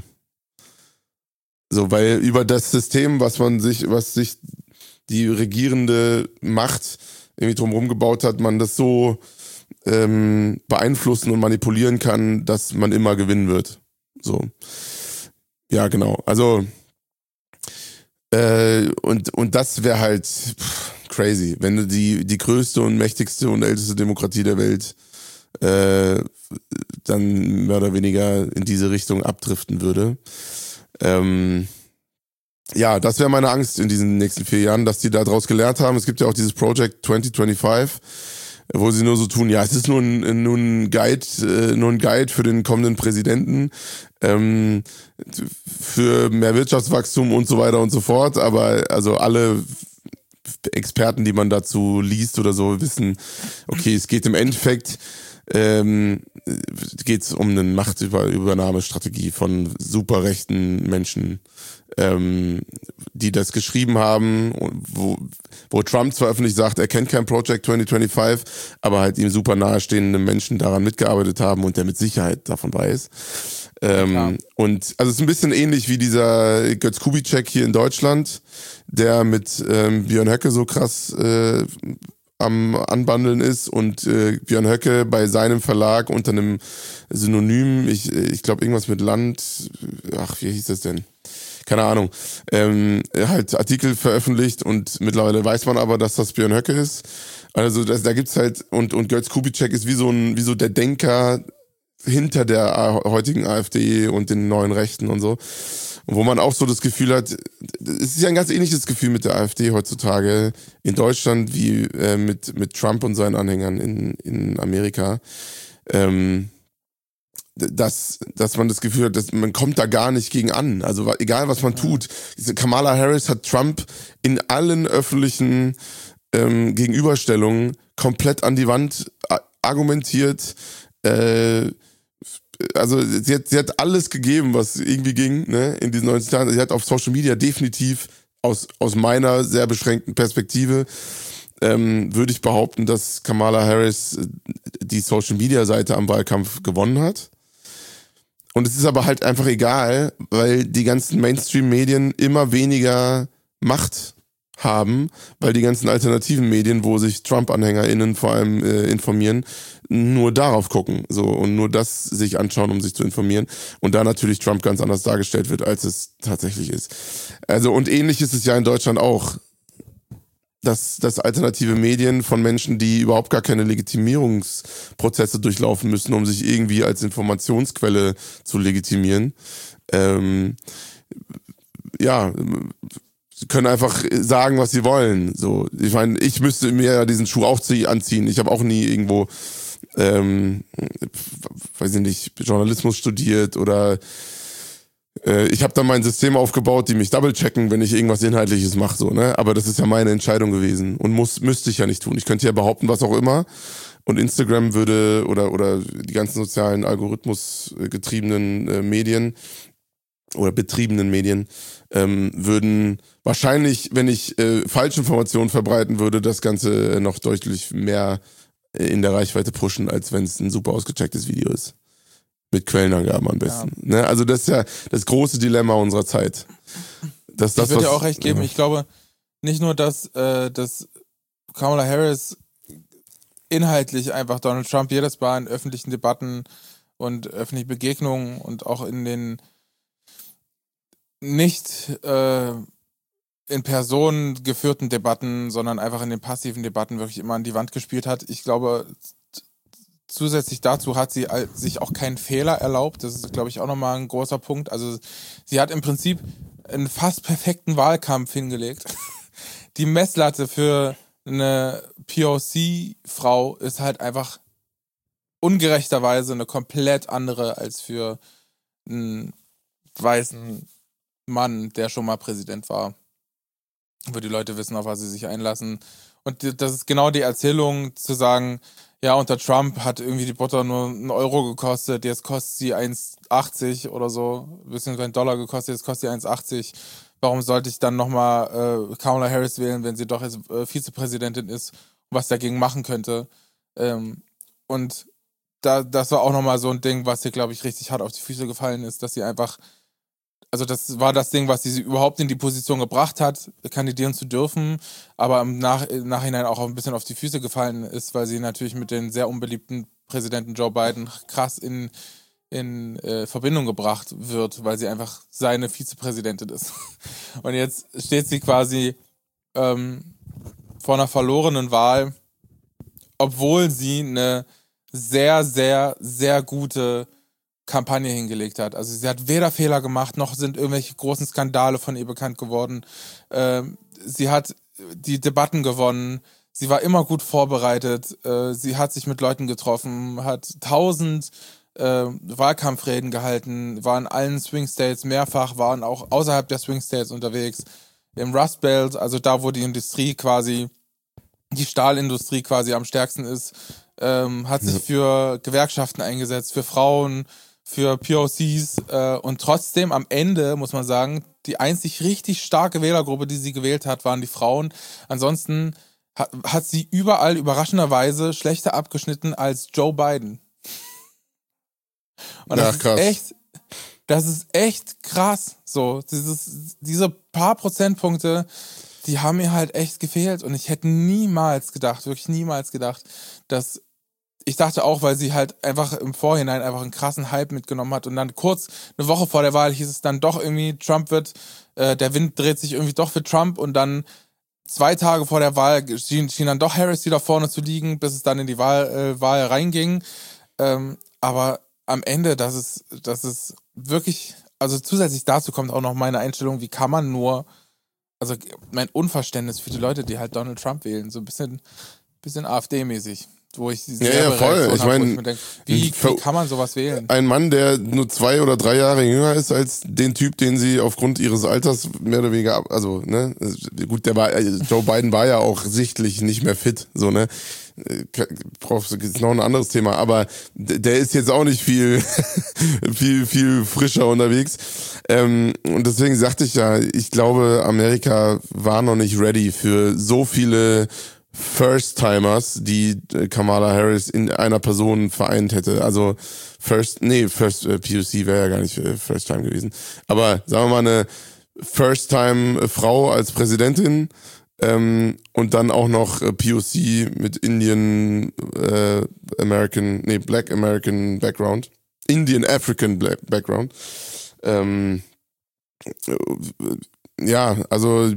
Speaker 2: So, weil über das System, was man sich, was sich die regierende Macht irgendwie drumherum gebaut hat, man das so ähm, beeinflussen und manipulieren kann, dass man immer gewinnen wird. So. Ja, genau. Also Äh, und, und das wäre halt pff, crazy, wenn du die, die größte und mächtigste und älteste Demokratie der Welt äh, dann mehr oder weniger in diese Richtung abdriften würde. Ähm, ja, das wäre meine Angst in diesen nächsten vier Jahren, dass die da draus gelernt haben. Es gibt ja auch dieses Project zwanzig fünfundzwanzig, wo sie nur so tun, ja, es ist nur ein, nur ein Guide, äh, nur ein Guide für den kommenden Präsidenten, ähm, für mehr Wirtschaftswachstum und so weiter und so fort, aber also alle Experten, die man dazu liest oder so, wissen, okay, es geht im Endeffekt, ähm, geht es um eine Machtübernahmestrategie von superrechten Menschen, ähm, die das geschrieben haben, wo, wo Trump zwar öffentlich sagt, er kennt kein Project zwanzig fünfundzwanzig, aber halt ihm super nahestehende Menschen daran mitgearbeitet haben und der mit Sicherheit davon weiß. Ähm, und also es ist ein bisschen ähnlich wie dieser Götz Kubitschek hier in Deutschland, der mit ähm, Björn Höcke so krass äh, am Anbandeln ist und äh, Björn Höcke bei seinem Verlag unter einem Synonym, ich, ich glaube irgendwas mit Land, ach, wie hieß das denn? Keine Ahnung, ähm, halt Artikel veröffentlicht und mittlerweile weiß man aber, dass das Björn Höcke ist. Also das, da gibt's halt, und, und Götz Kubitschek ist wie so ein, wie so der Denker hinter der heutigen AfD und den neuen Rechten und so. Und wo man auch so das Gefühl hat, es ist ja ein ganz ähnliches Gefühl mit der AfD heutzutage in Deutschland wie äh, mit, mit Trump und seinen Anhängern in, in Amerika. Ähm, dass, dass man das Gefühl hat, dass man kommt da gar nicht gegen an. Also egal, was man tut. Diese Kamala Harris hat Trump in allen öffentlichen ähm, Gegenüberstellungen komplett an die Wand argumentiert. Äh, also sie hat, sie hat alles gegeben, was irgendwie ging, ne, in diesen neunzig Jahren. Sie hat auf Social Media definitiv aus, aus meiner sehr beschränkten Perspektive ähm, würde ich behaupten, dass Kamala Harris die Social-Media-Seite am Wahlkampf gewonnen hat. Und es ist aber halt einfach egal, weil die ganzen Mainstream-Medien immer weniger Macht haben, weil die ganzen alternativen Medien, wo sich Trump-AnhängerInnen vor allem äh, informieren, nur darauf gucken so und nur das sich anschauen, um sich zu informieren. Und da natürlich Trump ganz anders dargestellt wird, als es tatsächlich ist. Also und ähnlich ist es ja in Deutschland auch, dass, dass alternative Medien von Menschen, die überhaupt gar keine Legitimierungsprozesse durchlaufen müssen, um sich irgendwie als Informationsquelle zu legitimieren, ähm, ja, sie können einfach sagen, was sie wollen. So, ich meine, ich müsste mir ja diesen Schuh auch anziehen. Ich habe auch nie irgendwo, ähm, weiß ich nicht, Journalismus studiert oder äh, ich habe dann mein System aufgebaut, die mich double-checken, wenn ich irgendwas Inhaltliches mache. So, ne? Aber das ist ja meine Entscheidung gewesen und muss müsste ich ja nicht tun. Ich könnte ja behaupten, was auch immer. Und Instagram würde oder oder die ganzen sozialen algorithmusgetriebenen äh, Medien oder betriebenen Medien ähm, würden wahrscheinlich, wenn ich äh, Falschinformationen verbreiten würde, das Ganze noch deutlich mehr äh, in der Reichweite pushen, als wenn es ein super ausgechecktes Video ist. Mit Quellenangaben am besten. Ja. Ne? Also das ist ja das große Dilemma unserer Zeit. Dass das,
Speaker 1: ich würde
Speaker 2: was,
Speaker 1: dir auch recht geben. Ja. Ich glaube nicht nur, dass, äh, dass Kamala Harris inhaltlich einfach Donald Trump jedes Mal in öffentlichen Debatten und öffentlichen Begegnungen und auch in den nicht äh, in Person geführten Debatten, sondern einfach in den passiven Debatten wirklich immer an die Wand gespielt hat. Ich glaube, t- zusätzlich dazu hat sie sich auch keinen Fehler erlaubt. Das ist, glaube ich, auch nochmal ein großer Punkt. Also sie hat im Prinzip einen fast perfekten Wahlkampf hingelegt. Die Messlatte für eine P O C-Frau ist halt einfach ungerechterweise eine komplett andere als für einen weißen Mann, der schon mal Präsident war. Wo die Leute wissen, auf was sie sich einlassen. Und das ist genau die Erzählung, zu sagen, ja, unter Trump hat irgendwie die Butter nur einen Euro gekostet, jetzt kostet sie eins achtzig oder so, beziehungsweise einen Dollar gekostet, jetzt kostet sie eins achtzig. Warum sollte ich dann nochmal äh, Kamala Harris wählen, wenn sie doch jetzt äh, Vizepräsidentin ist und was dagegen machen könnte? Ähm, und da, das war auch nochmal so ein Ding, was ihr, glaube ich, richtig hart auf die Füße gefallen ist, dass sie einfach, also das war das Ding, was sie überhaupt in die Position gebracht hat, kandidieren zu dürfen, aber im, Nach- im Nachhinein auch ein bisschen auf die Füße gefallen ist, weil sie natürlich mit den sehr unbeliebten Präsidenten Joe Biden krass in, in äh, Verbindung gebracht wird, weil sie einfach seine Vizepräsidentin ist. Und jetzt steht sie quasi ähm, vor einer verlorenen Wahl, obwohl sie eine sehr, sehr, sehr gute Kampagne hingelegt hat. Also sie hat weder Fehler gemacht, noch sind irgendwelche großen Skandale von ihr bekannt geworden. Ähm, sie hat die Debatten gewonnen. Sie war immer gut vorbereitet. Äh, sie hat sich mit Leuten getroffen, hat tausend äh, Wahlkampfreden gehalten, war in allen Swing States mehrfach, waren auch außerhalb der Swing States unterwegs. Im Rust Belt, also da, wo die Industrie quasi, die Stahlindustrie quasi am stärksten ist, ähm, hat sich ja. für Gewerkschaften eingesetzt, für Frauen, für P O Cs äh, und trotzdem am Ende, muss man sagen, die einzig richtig starke Wählergruppe, die sie gewählt hat, waren die Frauen. Ansonsten hat, hat sie überall überraschenderweise schlechter abgeschnitten als Joe Biden. Und das Ach, krass. ist echt, das ist echt krass. So, dieses, diese paar Prozentpunkte, die haben mir halt echt gefehlt und ich hätte niemals gedacht, wirklich niemals gedacht, dass ich dachte auch, weil sie halt einfach im Vorhinein einfach einen krassen Hype mitgenommen hat und dann kurz eine Woche vor der Wahl hieß es dann doch irgendwie, Trump wird, äh, der Wind dreht sich irgendwie doch für Trump und dann zwei Tage vor der Wahl schien, schien dann doch Harris wieder vorne zu liegen, bis es dann in die Wahl, äh, Wahl reinging. Ähm, aber am Ende, das ist, das ist wirklich, also zusätzlich dazu kommt auch noch meine Einstellung, wie kann man nur, also mein Unverständnis für die Leute, die halt Donald Trump wählen, so ein bisschen, bisschen AfD-mäßig. Wo ich sehr
Speaker 2: ja, ja, voll. Ich meine,
Speaker 1: wie, wie kann man sowas wählen?
Speaker 2: Ein Mann, der nur zwei oder drei Jahre jünger ist als den Typ, den sie aufgrund ihres Alters mehr oder weniger, also, ne, gut, der war, Joe Biden war ja auch sichtlich nicht mehr fit, so, ne. brauchst du ist noch ein anderes Thema, aber der ist jetzt auch nicht viel, viel, viel frischer unterwegs. Ähm, und deswegen sagte ich ja, ich glaube, Amerika war noch nicht ready für so viele First-Timers, die Kamala Harris in einer Person vereint hätte. Also First, nee, First äh, P O C wäre ja gar nicht äh, First Time gewesen. Aber sagen wir mal eine First-Time-Frau als Präsidentin ähm, und dann auch noch äh, P O C mit Indian äh, American, nee, Black American Background. Indian African Black Background. Ähm, äh, ja, also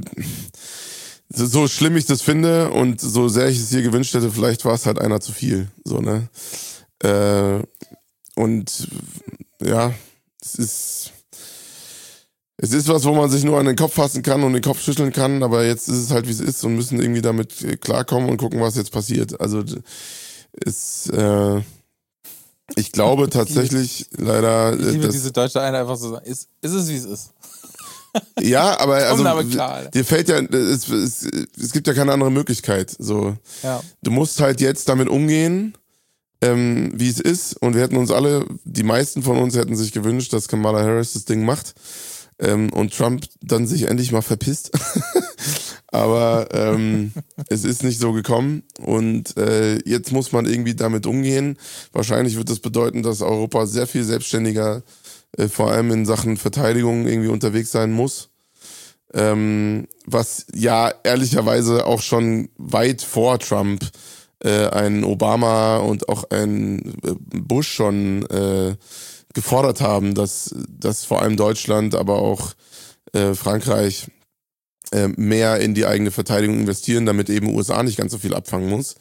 Speaker 2: so schlimm ich das finde und so sehr ich es hier gewünscht hätte, vielleicht war es halt einer zu viel. So, ne? Äh, und ja, es ist es ist was, wo man sich nur an den Kopf fassen kann und den Kopf schütteln kann, aber jetzt ist es halt, wie es ist und müssen irgendwie damit klarkommen und gucken, was jetzt passiert. Also es, äh, ich glaube tatsächlich leider...
Speaker 1: Ich liebe
Speaker 2: dass,
Speaker 1: diese deutsche Einheit einfach so sagen, ist, ist es, wie es ist.
Speaker 2: Ja, aber also
Speaker 1: damit klar,
Speaker 2: dir fällt ja, es, es, es gibt ja keine andere Möglichkeit. So,
Speaker 1: ja.
Speaker 2: Du musst halt jetzt damit umgehen, ähm, wie es ist. Und wir hätten uns alle, die meisten von uns hätten sich gewünscht, dass Kamala Harris das Ding macht ähm, und Trump dann sich endlich mal verpisst. Aber ähm, es ist nicht so gekommen und äh, jetzt muss man irgendwie damit umgehen. Wahrscheinlich wird das bedeuten, dass Europa sehr viel selbstständiger äh, vor allem in Sachen Verteidigung irgendwie unterwegs sein muss. Ähm, was ja ehrlicherweise auch schon weit vor Trump äh, ein Obama und auch ein Bush schon äh, gefordert haben, dass, dass vor allem Deutschland, aber auch äh, Frankreich äh, mehr in die eigene Verteidigung investieren, damit eben U S A nicht ganz so viel abfangen muss.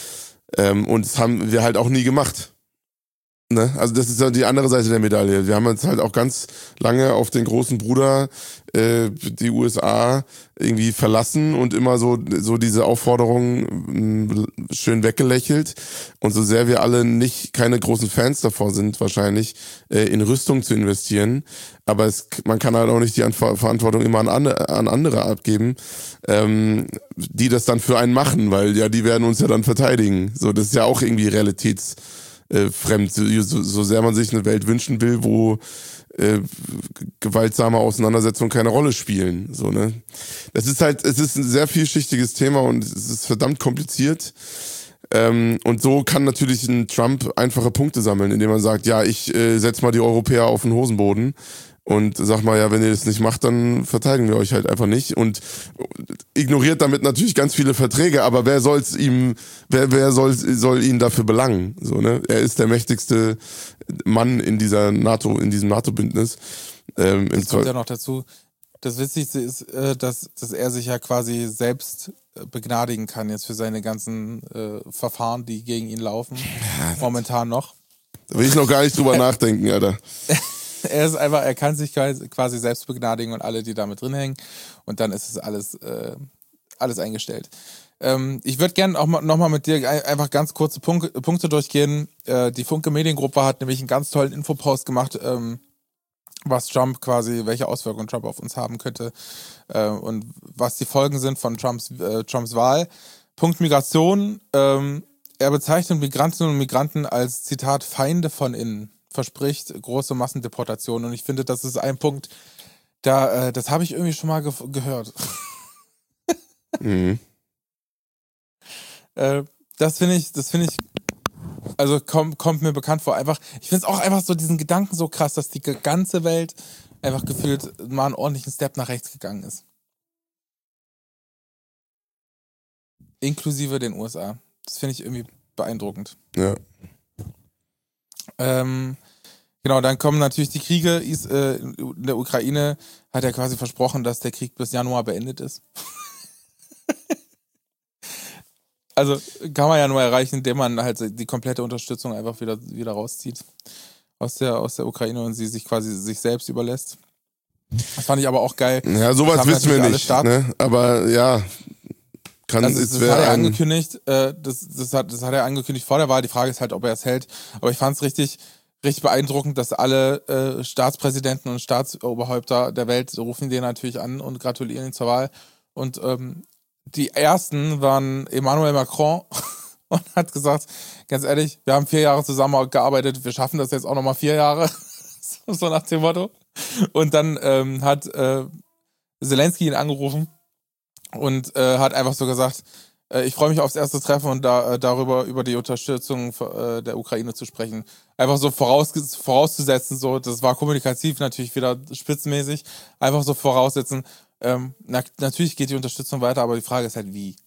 Speaker 2: Ähm, und das haben wir halt auch nie gemacht. Ne? Also das ist ja die andere Seite der Medaille. Wir haben uns halt auch ganz lange auf den großen Bruder, äh, die U S A, irgendwie verlassen und immer so so diese Aufforderungen schön weggelächelt. Und so sehr wir alle nicht keine großen Fans davor sind, wahrscheinlich äh, in Rüstung zu investieren, aber es, man kann halt auch nicht die Verantwortung immer an, an andere abgeben, ähm, die das dann für einen machen, weil ja die werden uns ja dann verteidigen. So, das ist ja auch irgendwie Realitäts Äh, fremd, so, so sehr man sich eine Welt wünschen will, wo äh, gewaltsame Auseinandersetzungen keine Rolle spielen. So, ne? Das ist halt, es ist ein sehr vielschichtiges Thema und es ist verdammt kompliziert. Ähm, und so kann natürlich ein Trump einfache Punkte sammeln, indem man sagt, ja, ich äh, setz mal die Europäer auf den Hosenboden und sag mal, ja, wenn ihr das nicht macht, dann verteidigen wir euch halt einfach nicht und ignoriert damit natürlich ganz viele Verträge, aber wer soll's ihm, wer, wer soll, soll ihn dafür belangen? So, ne? Er ist der mächtigste Mann in dieser NATO, in diesem NATO-Bündnis. Ähm,
Speaker 1: das kommt ja noch dazu. Das Witzigste ist, äh, dass, dass er sich ja quasi selbst begnadigen kann jetzt für seine ganzen äh, Verfahren, die gegen ihn laufen. Momentan noch.
Speaker 2: Da will ich noch gar nicht drüber nachdenken, Alter.
Speaker 1: Er ist einfach, er kann sich quasi selbst begnadigen und alle, die da mit drin hängen. Und dann ist es alles, äh, alles eingestellt. Ähm, ich würde gerne auch mal, noch mal mit dir einfach ganz kurze Punkte, Punkte durchgehen. Äh, die Funke Mediengruppe hat nämlich einen ganz tollen Infopost gemacht, ähm, was Trump quasi, welche Auswirkungen Trump auf uns haben könnte äh, und was die Folgen sind von Trumps, äh, Trumps Wahl. Punkt Migration. Ähm, er bezeichnet Migrantinnen und Migranten als, Zitat, Feinde von innen. Verspricht große Massendeportationen. Und ich finde, das ist ein Punkt, da, äh, das habe ich irgendwie schon mal ge- gehört.
Speaker 2: mhm.
Speaker 1: äh, das finde ich, das finde ich, also kommt, kommt mir bekannt vor. Einfach, ich finde es auch einfach so diesen Gedanken so krass, dass die ganze Welt einfach gefühlt mal einen ordentlichen Step nach rechts gegangen ist. Inklusive den U S A. Das finde ich irgendwie beeindruckend.
Speaker 2: Ja.
Speaker 1: Ähm, genau, dann kommen natürlich die Kriege. Is, äh, in der Ukraine hat er quasi versprochen, dass der Krieg bis Januar beendet ist. Also kann man ja nur erreichen, indem man halt die komplette Unterstützung einfach wieder, wieder rauszieht aus der, aus der Ukraine und sie sich quasi sich selbst überlässt. Das fand ich aber auch geil.
Speaker 2: Ja, sowas wissen wir nicht, ne? Aber ja, kann
Speaker 1: also,
Speaker 2: es
Speaker 1: das
Speaker 2: wäre
Speaker 1: hat er
Speaker 2: ein
Speaker 1: angekündigt, äh, das, das, hat, das hat er angekündigt vor der Wahl. Die Frage ist halt, ob er es hält. Aber ich fand es richtig, richtig beeindruckend, dass alle äh, Staatspräsidenten und Staatsoberhäupter der Welt rufen den natürlich an und gratulieren ihn zur Wahl. Und ähm, die ersten waren Emmanuel Macron und hat gesagt, ganz ehrlich, wir haben vier Jahre zusammengearbeitet, wir schaffen das jetzt auch nochmal vier Jahre. So nach dem Motto. Und dann ähm, hat äh, Zelensky ihn angerufen und äh, hat einfach so gesagt, äh, ich freue mich aufs erste Treffen und da, äh, darüber über die Unterstützung äh, der Ukraine zu sprechen. Einfach so voraus, vorauszusetzen, so, das war kommunikativ natürlich wieder spitzenmäßig, einfach so voraussetzen, ähm, na, natürlich geht die Unterstützung weiter, aber die Frage ist halt wie.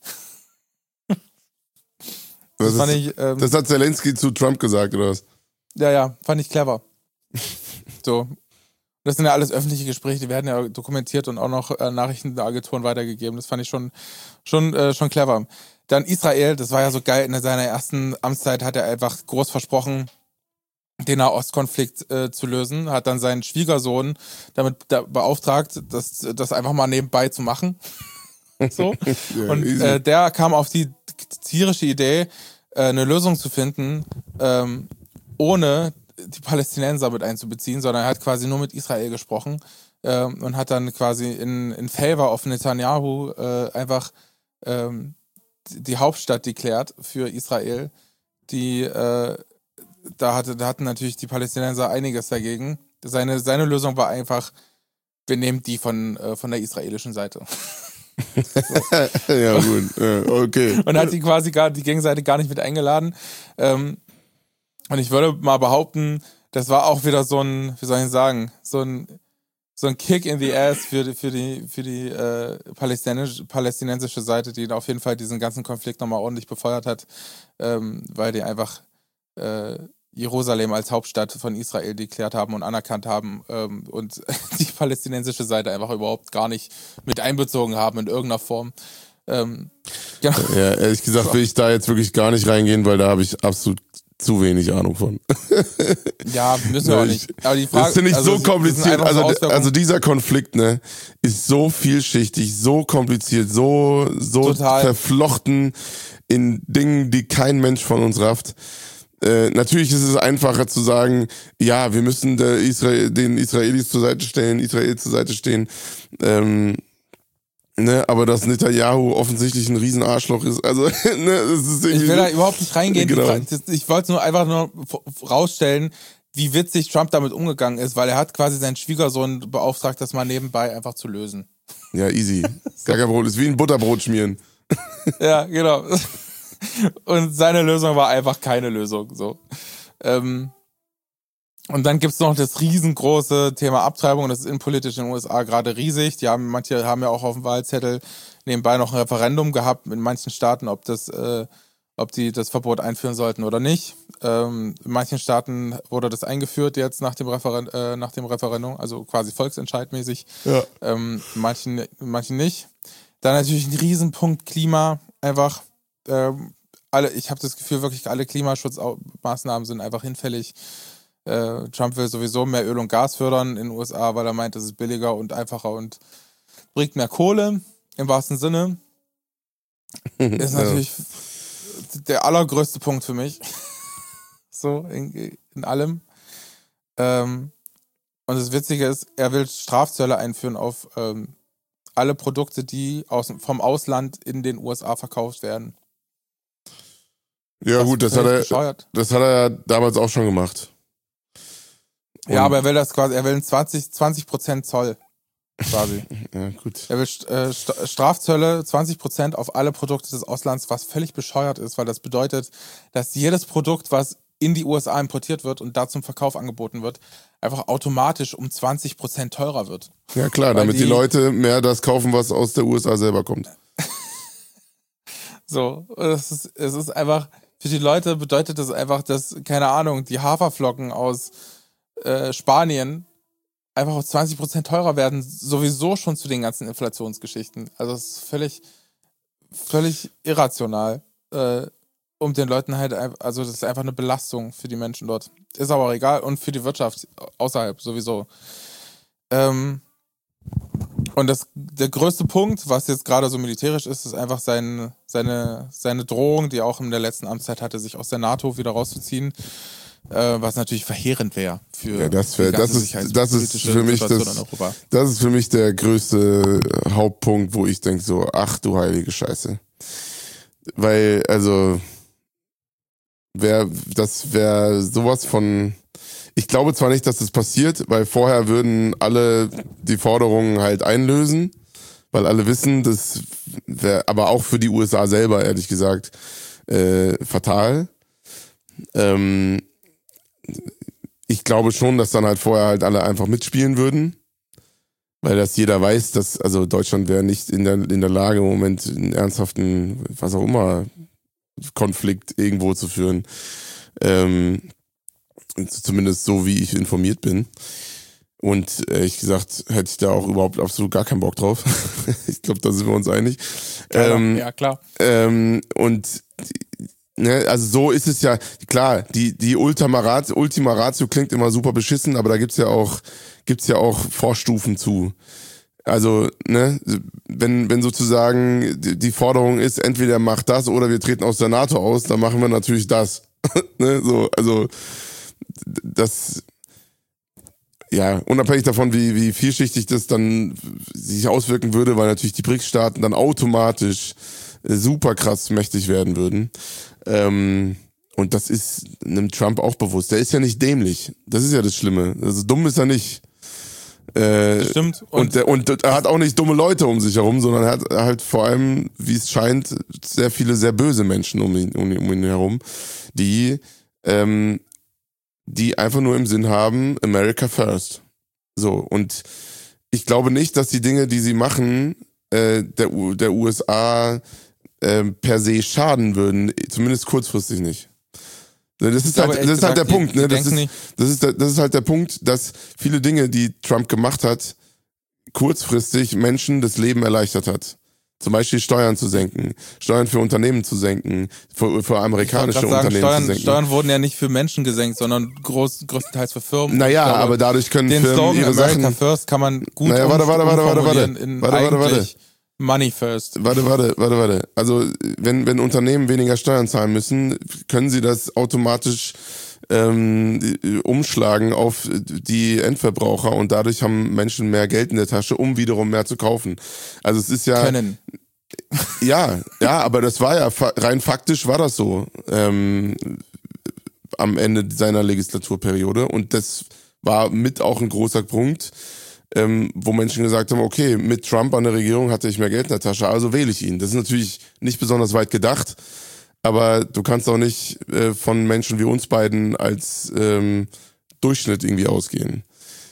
Speaker 2: Das,
Speaker 1: das, fand
Speaker 2: ist,
Speaker 1: ich, ähm,
Speaker 2: das hat Zelensky zu Trump gesagt, oder was?
Speaker 1: Ja, ja, fand ich clever. So. Das sind ja alles öffentliche Gespräche, die werden ja dokumentiert und auch noch äh, Nachrichtenagenturen weitergegeben. Das fand ich schon, schon, äh, schon clever. Dann Israel, das war ja so geil. In seiner ersten Amtszeit hat er einfach groß versprochen, den Nahostkonflikt äh, zu lösen. Hat dann seinen Schwiegersohn damit da beauftragt, das, das einfach mal nebenbei zu machen. So. Ja, und äh, der kam auf die tierische Idee, äh, eine Lösung zu finden, ähm, ohne die Palästinenser mit einzubeziehen, sondern er hat quasi nur mit Israel gesprochen ähm, und hat dann quasi in, in Favor of Netanyahu äh, einfach ähm, die Hauptstadt deklärt für Israel. Die äh, da hatte, da hatten natürlich die Palästinenser einiges dagegen. Seine, seine Lösung war einfach, wir nehmen die von, äh, von der israelischen Seite.
Speaker 2: So. Ja, gut, ja, okay.
Speaker 1: Und hat die quasi gar, die Gegenseite gar nicht mit eingeladen. Ähm, Und ich würde mal behaupten, das war auch wieder so ein, wie soll ich sagen, so ein, so ein Kick in the ass für die, für die, für die äh, palästinensische, palästinensische Seite, die auf jeden Fall diesen ganzen Konflikt nochmal ordentlich befeuert hat, ähm, weil die einfach äh, Jerusalem als Hauptstadt von Israel deklärt haben und anerkannt haben ähm, und die palästinensische Seite einfach überhaupt gar nicht mit einbezogen haben in irgendeiner Form. Ähm, ja.
Speaker 2: ja, ehrlich gesagt will ich da jetzt wirklich gar nicht reingehen, weil da habe ich absolut zu wenig Ahnung von.
Speaker 1: Ja, müssen wir auch nicht. Aber die Frage,
Speaker 2: das finde ich
Speaker 1: also,
Speaker 2: so kompliziert.
Speaker 1: So
Speaker 2: also, also dieser Konflikt, ne, ist so vielschichtig, so kompliziert, so, so
Speaker 1: Total.
Speaker 2: verflochten in Dingen, die kein Mensch von uns rafft. Äh, natürlich ist es einfacher zu sagen, ja, wir müssen der Israel, den Israelis zur Seite stellen, Israel zur Seite stehen. Ähm, Ne, aber dass Netanyahu offensichtlich ein Riesenarschloch ist, also, ne, das ist irgendwie
Speaker 1: ich will
Speaker 2: so,
Speaker 1: da überhaupt nicht reingehen.
Speaker 2: Genau.
Speaker 1: Ich wollte nur einfach nur rausstellen, wie witzig Trump damit umgegangen ist, weil er hat quasi seinen Schwiegersohn beauftragt, das mal nebenbei einfach zu lösen.
Speaker 2: Ja, easy. Gar kein Problem. Ist wie ein Butterbrot schmieren.
Speaker 1: Ja, genau. Und seine Lösung war einfach keine Lösung, so. Ähm, Und dann gibt's noch das riesengroße Thema Abtreibung. Das ist innenpolitisch in den U S A gerade riesig. Die haben, manche haben ja auch auf dem Wahlzettel nebenbei noch ein Referendum gehabt in manchen Staaten, ob das, äh, ob die das Verbot einführen sollten oder nicht. Ähm, in manchen Staaten wurde das eingeführt jetzt nach dem, Referen- äh, nach dem Referendum, also quasi volksentscheidmäßig.
Speaker 2: Ja.
Speaker 1: Ähm, in manchen, in manchen nicht. Dann natürlich ein Riesenpunkt Klima. Einfach ähm, alle. Ich habe das Gefühl, wirklich alle Klimaschutzmaßnahmen sind einfach hinfällig. Äh, Trump will sowieso mehr Öl und Gas fördern in den U S A, weil er meint, das ist billiger und einfacher und bringt mehr Kohle, im wahrsten Sinne. Ist natürlich ja. der allergrößte Punkt für mich. So, in, in allem. Ähm, und das Witzige ist, er will Strafzölle einführen auf ähm, alle Produkte, die aus, vom Ausland in den U S A verkauft werden.
Speaker 2: Ja, das gut, das hat, er, das hat er ja damals auch schon gemacht.
Speaker 1: Und ja, aber er will das quasi, er will einen zwanzig Prozent Zoll quasi.
Speaker 2: Ja, gut.
Speaker 1: Er will äh, Strafzölle zwanzig Prozent auf alle Produkte des Auslands, was völlig bescheuert ist, weil das bedeutet, dass jedes Produkt, was in die U S A importiert wird und da zum Verkauf angeboten wird, einfach automatisch um zwanzig Prozent teurer wird.
Speaker 2: Ja klar, damit die, die Leute mehr das kaufen, was aus der U S A selber kommt.
Speaker 1: So, es ist, es ist einfach, für die Leute bedeutet das einfach, dass, keine Ahnung, die Haferflocken aus Äh, Spanien einfach auf zwanzig Prozent teurer werden, sowieso schon zu den ganzen Inflationsgeschichten. Also es ist völlig, völlig irrational. Äh, um den Leuten halt, also das ist einfach eine Belastung für die Menschen dort. Ist aber auch egal und für die Wirtschaft außerhalb sowieso. Ähm, und das, der größte Punkt, was jetzt gerade so militärisch ist, ist einfach sein, seine, seine Drohung, die er auch in der letzten Amtszeit hatte, sich aus der NATO wieder rauszuziehen. Äh, was natürlich verheerend wäre für
Speaker 2: ja, das wär,
Speaker 1: die
Speaker 2: das ist das ist für mich das, das ist für mich der größte Hauptpunkt, wo ich denke so, ach du heilige Scheiße. Weil, also wär, das wäre sowas von. Ich glaube zwar nicht, dass das passiert, weil vorher würden alle die Forderungen halt einlösen, weil alle wissen, das wäre aber auch für die U S A selber, ehrlich gesagt, äh, fatal. Ähm, ich glaube schon, dass dann halt vorher halt alle einfach mitspielen würden, weil das jeder weiß, dass, also Deutschland wäre nicht in der, in der Lage im Moment einen ernsthaften, was auch immer, Konflikt irgendwo zu führen. Ähm, Zumindest so, wie ich informiert bin. Und ehrlich gesagt, hätte ich da auch überhaupt absolut gar keinen Bock drauf. Ich glaube, da sind wir uns einig.
Speaker 1: Klar,
Speaker 2: Ähm,
Speaker 1: ja, klar.
Speaker 2: Ähm, und ne, also so ist es ja, klar, die, die Ultima Ratio, Ultima Ratio klingt immer super beschissen, aber da gibt's ja auch, gibt's ja auch Vorstufen zu. Also, ne, wenn, wenn sozusagen die, die Forderung ist, entweder macht das oder wir treten aus der NATO aus, dann machen wir natürlich das. Ne, so, also, das, ja, unabhängig davon, wie, wie vielschichtig das dann sich auswirken würde, weil natürlich die B R I C S-Staaten dann automatisch super krass mächtig werden würden. Ähm, und das ist einem Trump auch bewusst. Der ist ja nicht dämlich. Das ist ja das Schlimme. Also dumm ist er nicht. Äh,
Speaker 1: das stimmt.
Speaker 2: Und, und, der, und er hat auch nicht dumme Leute um sich herum, sondern er hat halt vor allem, wie es scheint, sehr viele sehr böse Menschen um ihn, um ihn, um ihn herum, die ähm, die einfach nur im Sinn haben, America first. So, und ich glaube nicht, dass die Dinge, die sie machen, äh, der, U- der U S A äh, per se schaden würden, zumindest kurzfristig nicht. Das ist, halt, das ist halt der Punkt, ne? Das ist, das, ist, das ist halt der Punkt, dass viele Dinge, die Trump gemacht hat, kurzfristig Menschen das Leben erleichtert hat. Zum Beispiel Steuern zu senken, Steuern für Unternehmen zu senken, für, für amerikanische
Speaker 1: sagen,
Speaker 2: Unternehmen
Speaker 1: Steuern,
Speaker 2: zu senken.
Speaker 1: Steuern wurden ja nicht für Menschen gesenkt, sondern groß, größtenteils für Firmen.
Speaker 2: Naja,
Speaker 1: glaube,
Speaker 2: aber dadurch können
Speaker 1: den
Speaker 2: Firmen
Speaker 1: Slogan
Speaker 2: ihre
Speaker 1: America
Speaker 2: Sachen...
Speaker 1: First kann man gut
Speaker 2: Naja, warte, warte, warte, warte, warte.
Speaker 1: in
Speaker 2: Warte, warte, warte.
Speaker 1: eigentlich Money First.
Speaker 2: Warte, warte, warte, warte. Also wenn, wenn Unternehmen weniger Steuern zahlen müssen, können sie das automatisch ähm, umschlagen auf die Endverbraucher und dadurch haben Menschen mehr Geld in der Tasche, um wiederum mehr zu kaufen. Also es ist ja...
Speaker 1: Können.
Speaker 2: Ja, ja, aber das war ja, fa- rein faktisch war das so ähm, am Ende seiner Legislaturperiode und das war mit auch ein großer Punkt, ähm, wo Menschen gesagt haben, okay, mit Trump an der Regierung hatte ich mehr Geld in der Tasche, also wähle ich ihn. Das ist natürlich nicht besonders weit gedacht, aber du kannst auch nicht äh, von Menschen wie uns beiden als ähm, Durchschnitt irgendwie ausgehen.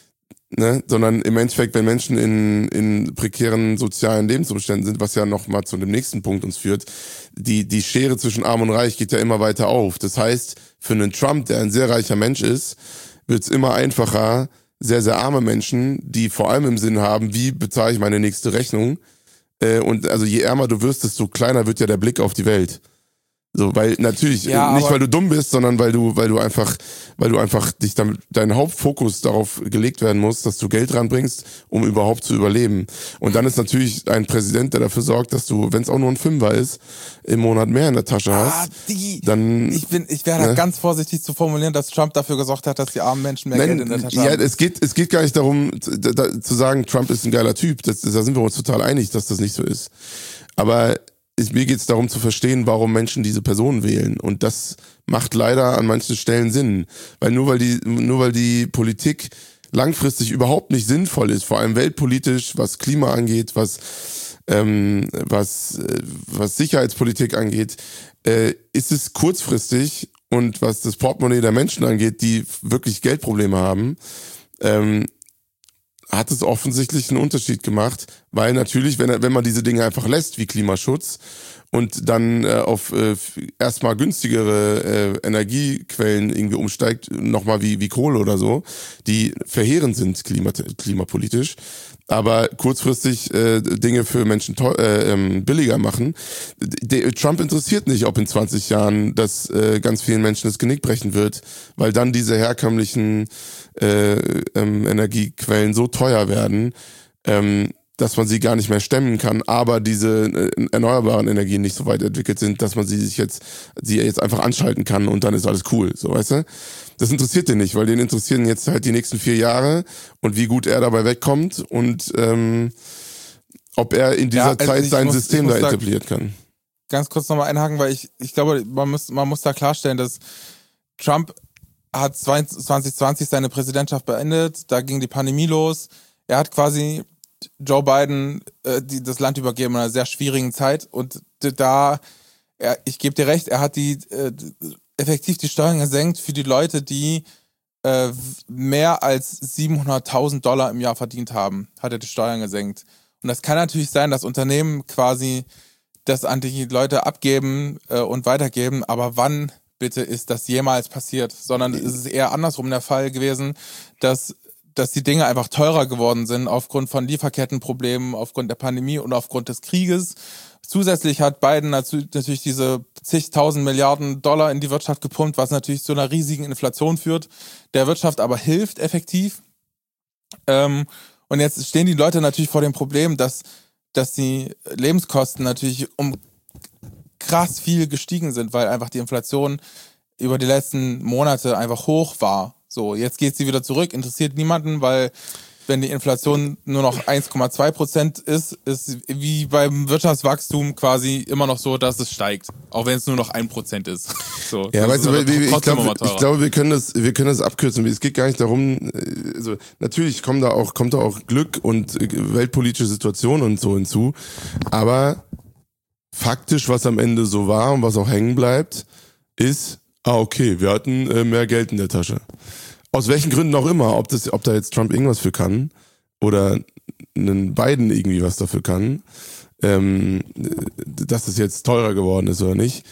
Speaker 2: Ne? Sondern im Endeffekt, wenn Menschen in, in prekären sozialen Lebensumständen sind, was ja nochmal zu dem nächsten Punkt uns führt, die, die Schere zwischen Arm und Reich geht ja immer weiter auf. Das heißt, für einen Trump, der ein sehr reicher Mensch ist, wird es immer einfacher, sehr, sehr arme Menschen, die vor allem im Sinn haben, wie bezahle ich meine nächste Rechnung, äh, und also je ärmer du wirst, desto kleiner wird ja der Blick auf die Welt. So, weil natürlich,
Speaker 1: Ja,
Speaker 2: nicht
Speaker 1: aber-
Speaker 2: weil du dumm bist, sondern weil du, weil du einfach, weil du einfach dich damit, dein Hauptfokus darauf gelegt werden muss, dass du Geld ranbringst, um überhaupt zu überleben. Und dann ist natürlich ein Präsident, der dafür sorgt, dass du, wenn es auch nur ein Fünfer ist, im Monat mehr in der Tasche
Speaker 1: Ah,
Speaker 2: hast.
Speaker 1: die,
Speaker 2: Dann,
Speaker 1: ich bin, ich wäre da
Speaker 2: ne?
Speaker 1: ganz vorsichtig zu formulieren, dass Trump dafür gesorgt hat, dass die armen Menschen mehr
Speaker 2: Nein,
Speaker 1: Geld in der Tasche
Speaker 2: ja,
Speaker 1: haben.
Speaker 2: es geht, es geht gar nicht darum, da, da, zu sagen, Trump ist ein geiler Typ. Das, da sind wir uns total einig, dass das nicht so ist. Aber es, mir geht es darum zu verstehen, warum Menschen diese Person wählen. Und das macht leider an manchen Stellen Sinn. Weil nur weil die, nur weil die Politik langfristig überhaupt nicht sinnvoll ist, vor allem weltpolitisch, was Klima angeht, was, ähm, was, äh, was Sicherheitspolitik angeht, äh, ist es kurzfristig und was das Portemonnaie der Menschen angeht, die wirklich Geldprobleme haben, ähm, hat es offensichtlich einen Unterschied gemacht, weil natürlich, wenn, er- wenn man diese Dinge einfach lässt, wie Klimaschutz, und dann äh, auf äh, erstmal günstigere äh, Energiequellen irgendwie umsteigt, nochmal wie, wie Kohle oder so, die verheerend sind klima, klimapolitisch, aber kurzfristig äh, Dinge für Menschen teuer, äh, ähm, billiger machen. De, Trump interessiert nicht, ob in zwanzig Jahren das äh, ganz vielen Menschen das Genick brechen wird, weil dann diese herkömmlichen äh, ähm, Energiequellen so teuer werden, ähm, dass man sie gar nicht mehr stemmen kann, aber diese äh, erneuerbaren Energien nicht so weit entwickelt sind, dass man sie sich jetzt, sie jetzt einfach anschalten kann und dann ist alles cool, so, weißt du? Das interessiert den nicht, weil den interessieren jetzt halt die nächsten vier Jahre und wie gut er dabei wegkommt und ähm, ob er in dieser
Speaker 1: Ja, also
Speaker 2: Zeit
Speaker 1: ich
Speaker 2: sein
Speaker 1: muss-
Speaker 2: System
Speaker 1: ich muss
Speaker 2: da
Speaker 1: sagen-
Speaker 2: etablieren kann.
Speaker 1: ganz kurz nochmal einhaken, weil ich, ich glaube, man muss, man muss da klarstellen, dass Trump hat zwanzig zwanzig seine Präsidentschaft beendet, da ging die Pandemie los. Er hat quasi Joe Biden äh, die, das Land übergeben in einer sehr schwierigen Zeit und da, er, ich gebe dir recht, er hat die äh, effektiv die Steuern gesenkt für die Leute, die äh, mehr als siebenhunderttausend Dollar im Jahr verdient haben, hat er die Steuern gesenkt. Und das kann natürlich sein, dass Unternehmen quasi das an die Leute abgeben äh, und weitergeben, aber wann bitte ist das jemals passiert? Sondern es ist eher andersrum der Fall gewesen, dass dass die Dinge einfach teurer geworden sind aufgrund von Lieferkettenproblemen, aufgrund der Pandemie und aufgrund des Krieges. Zusätzlich hat Biden natürlich diese zigtausend Milliarden Dollar in die Wirtschaft gepumpt, was natürlich zu einer riesigen Inflation führt, der Wirtschaft aber hilft effektiv. Ähm, und jetzt stehen die Leute natürlich vor dem Problem, dass, dass die Lebenskosten natürlich um krass viel gestiegen sind, weil einfach die Inflation über die letzten Monate einfach hoch war. So, jetzt geht sie wieder zurück, interessiert niemanden, weil wenn die Inflation nur noch eins Komma zwei Prozent ist, ist wie beim Wirtschaftswachstum quasi immer noch so, dass es steigt. Auch wenn es nur noch ein Prozent ist. So,
Speaker 2: ja, weißt du, ich glaube, ich glaube, wir können das, wir können das abkürzen. Es geht gar nicht darum, also natürlich kommt da auch, kommt da auch Glück und weltpolitische Situation und so hinzu. Aber faktisch, was am Ende so war und was auch hängen bleibt, ist, ah, okay, wir hatten äh, mehr Geld in der Tasche. Aus welchen Gründen auch immer, ob das, ob da jetzt Trump irgendwas für kann oder einen Biden irgendwie was dafür kann, ähm, dass es jetzt teurer geworden ist oder nicht.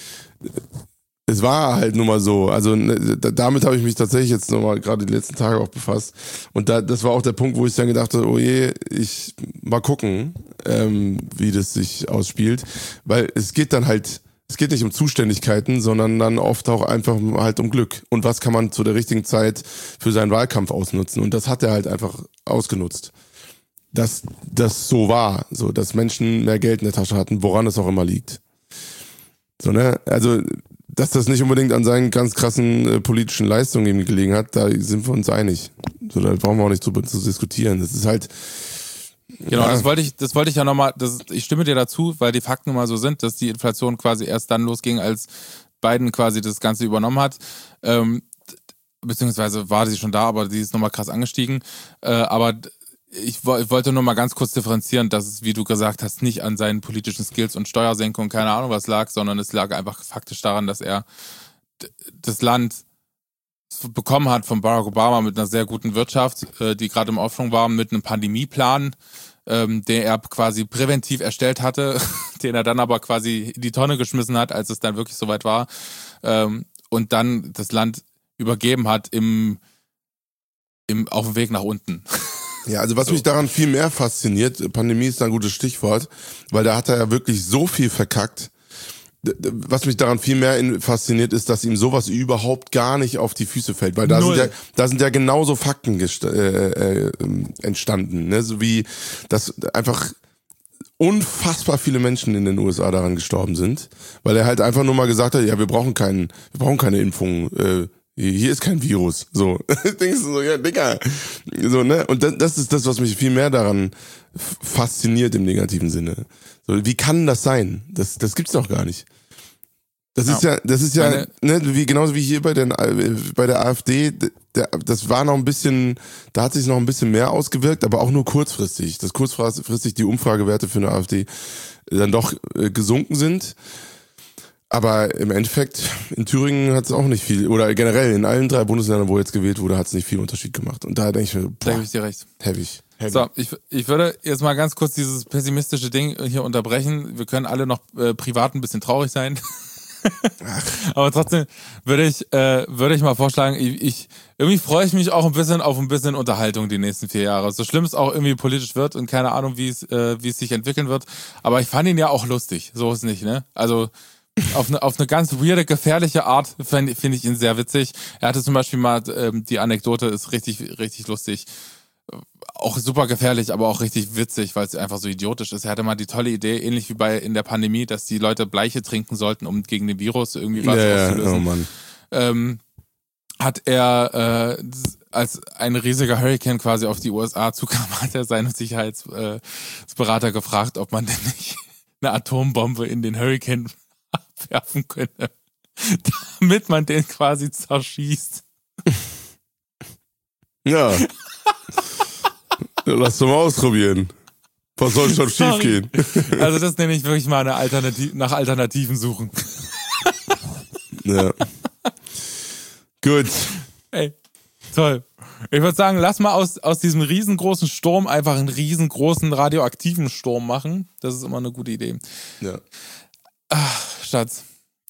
Speaker 2: Es war halt nun mal so. Also damit habe ich mich tatsächlich jetzt nochmal gerade die letzten Tage auch befasst. Und da, das war auch der Punkt, wo ich dann gedacht habe, oh je, ich mal gucken, ähm, wie das sich ausspielt. Weil es geht dann halt Es geht nicht um Zuständigkeiten, sondern dann oft auch einfach halt um Glück. Und was kann man zu der richtigen Zeit für seinen Wahlkampf ausnutzen? Und das hat er halt einfach ausgenutzt. Dass das so war, so, dass Menschen mehr Geld in der Tasche hatten, woran es auch immer liegt. So, ne? Also, dass das nicht unbedingt an seinen ganz krassen äh, politischen Leistungen eben gelegen hat, da sind wir uns einig. So, da brauchen wir auch nicht zu, zu diskutieren. Das ist halt,
Speaker 1: Genau, ja. das wollte ich, das wollte ich ja nochmal, ich stimme dir dazu, weil die Fakten nun mal so sind, dass die Inflation quasi erst dann losging, als Biden quasi das Ganze übernommen hat. Ähm, beziehungsweise war sie schon da, aber die ist nochmal krass angestiegen. Äh, aber ich, ich wollte nur mal ganz kurz differenzieren, dass es, wie du gesagt hast, nicht an seinen politischen Skills und Steuersenkung, keine Ahnung was lag, sondern es lag einfach faktisch daran, dass er das Land bekommen hat von Barack Obama mit einer sehr guten Wirtschaft, äh, die gerade im Aufschwung war, mit einem Pandemieplan, ähm, den er quasi präventiv erstellt hatte, den er dann aber quasi in die Tonne geschmissen hat, als es dann wirklich soweit war, ähm, und dann das Land übergeben hat im, im auf dem Weg nach unten.
Speaker 2: Ja, also was
Speaker 1: so.
Speaker 2: mich daran viel mehr fasziniert, Pandemie ist ein gutes Stichwort, weil da hat er ja wirklich so viel verkackt. Was mich daran viel mehr fasziniert, ist, dass ihm sowas überhaupt gar nicht auf die Füße fällt, weil da Null. sind ja, da sind ja genauso Fakten gest- äh, äh, entstanden, ne, so wie, dass einfach unfassbar viele Menschen in den U S A daran gestorben sind, weil er halt einfach nur mal gesagt hat, ja, wir brauchen keinen, wir brauchen keine Impfung, äh, hier ist kein Virus, so. Denkst du so, ja, Digga, so, ne, und das, das ist das, was mich viel mehr daran fasziniert im negativen Sinne. So, wie kann das sein? Das, das gibt's doch gar nicht. Das ist ja, ja das ist ja, ne, wie, genauso wie hier bei den, bei der AfD, der, das war noch ein bisschen, da hat sich noch ein bisschen mehr ausgewirkt, aber auch nur kurzfristig, dass kurzfristig die Umfragewerte für eine AfD dann doch äh, gesunken sind. Aber im Endeffekt, in Thüringen hat es auch nicht viel, oder generell in allen drei Bundesländern, wo jetzt gewählt wurde, hat es nicht viel Unterschied gemacht. Und da denke ich mir, boah,
Speaker 1: da gebe ich dir recht.
Speaker 2: Heavy. Heavy.
Speaker 1: So, ich, ich würde jetzt mal ganz kurz dieses pessimistische Ding hier unterbrechen. Wir können alle noch äh, privat ein bisschen traurig sein. Aber trotzdem würde ich, äh, würde ich mal vorschlagen, ich, ich, irgendwie freue ich mich auch ein bisschen auf ein bisschen Unterhaltung die nächsten vier Jahre. So schlimm es auch irgendwie politisch wird und keine Ahnung, wie es, äh, wie es sich entwickeln wird. Aber ich fand ihn ja auch lustig. So ist nicht, ne? Also, auf eine, auf eine ganz weirde, gefährliche Art finde find ich ihn sehr witzig. Er hatte zum Beispiel mal, ähm, die Anekdote ist richtig, richtig lustig. Auch super gefährlich, aber auch richtig witzig, weil es einfach so idiotisch ist. Er hatte mal die tolle Idee, ähnlich wie bei in der Pandemie, dass die Leute Bleiche trinken sollten, um gegen den Virus irgendwie was
Speaker 2: ja,
Speaker 1: auszulösen.
Speaker 2: Oh Mann.
Speaker 1: Ähm, hat er, äh, als ein riesiger Hurricane quasi auf die U S A zukam, hat er seinen Sicherheitsberater gefragt, ob man denn nicht eine Atombombe in den Hurricane werfen könne, damit man den quasi zerschießt.
Speaker 2: Ja. Lass doch mal ausprobieren. Was soll schon schief gehen?
Speaker 1: Also das nenne ich wirklich mal eine Alternative, nach Alternativen suchen.
Speaker 2: Ja. Gut.
Speaker 1: Ey, toll. Ich würde sagen, lass mal aus, aus diesem riesengroßen Sturm einfach einen riesengroßen radioaktiven Sturm machen. Das ist immer eine gute Idee.
Speaker 2: Ja.
Speaker 1: Ach, Schatz.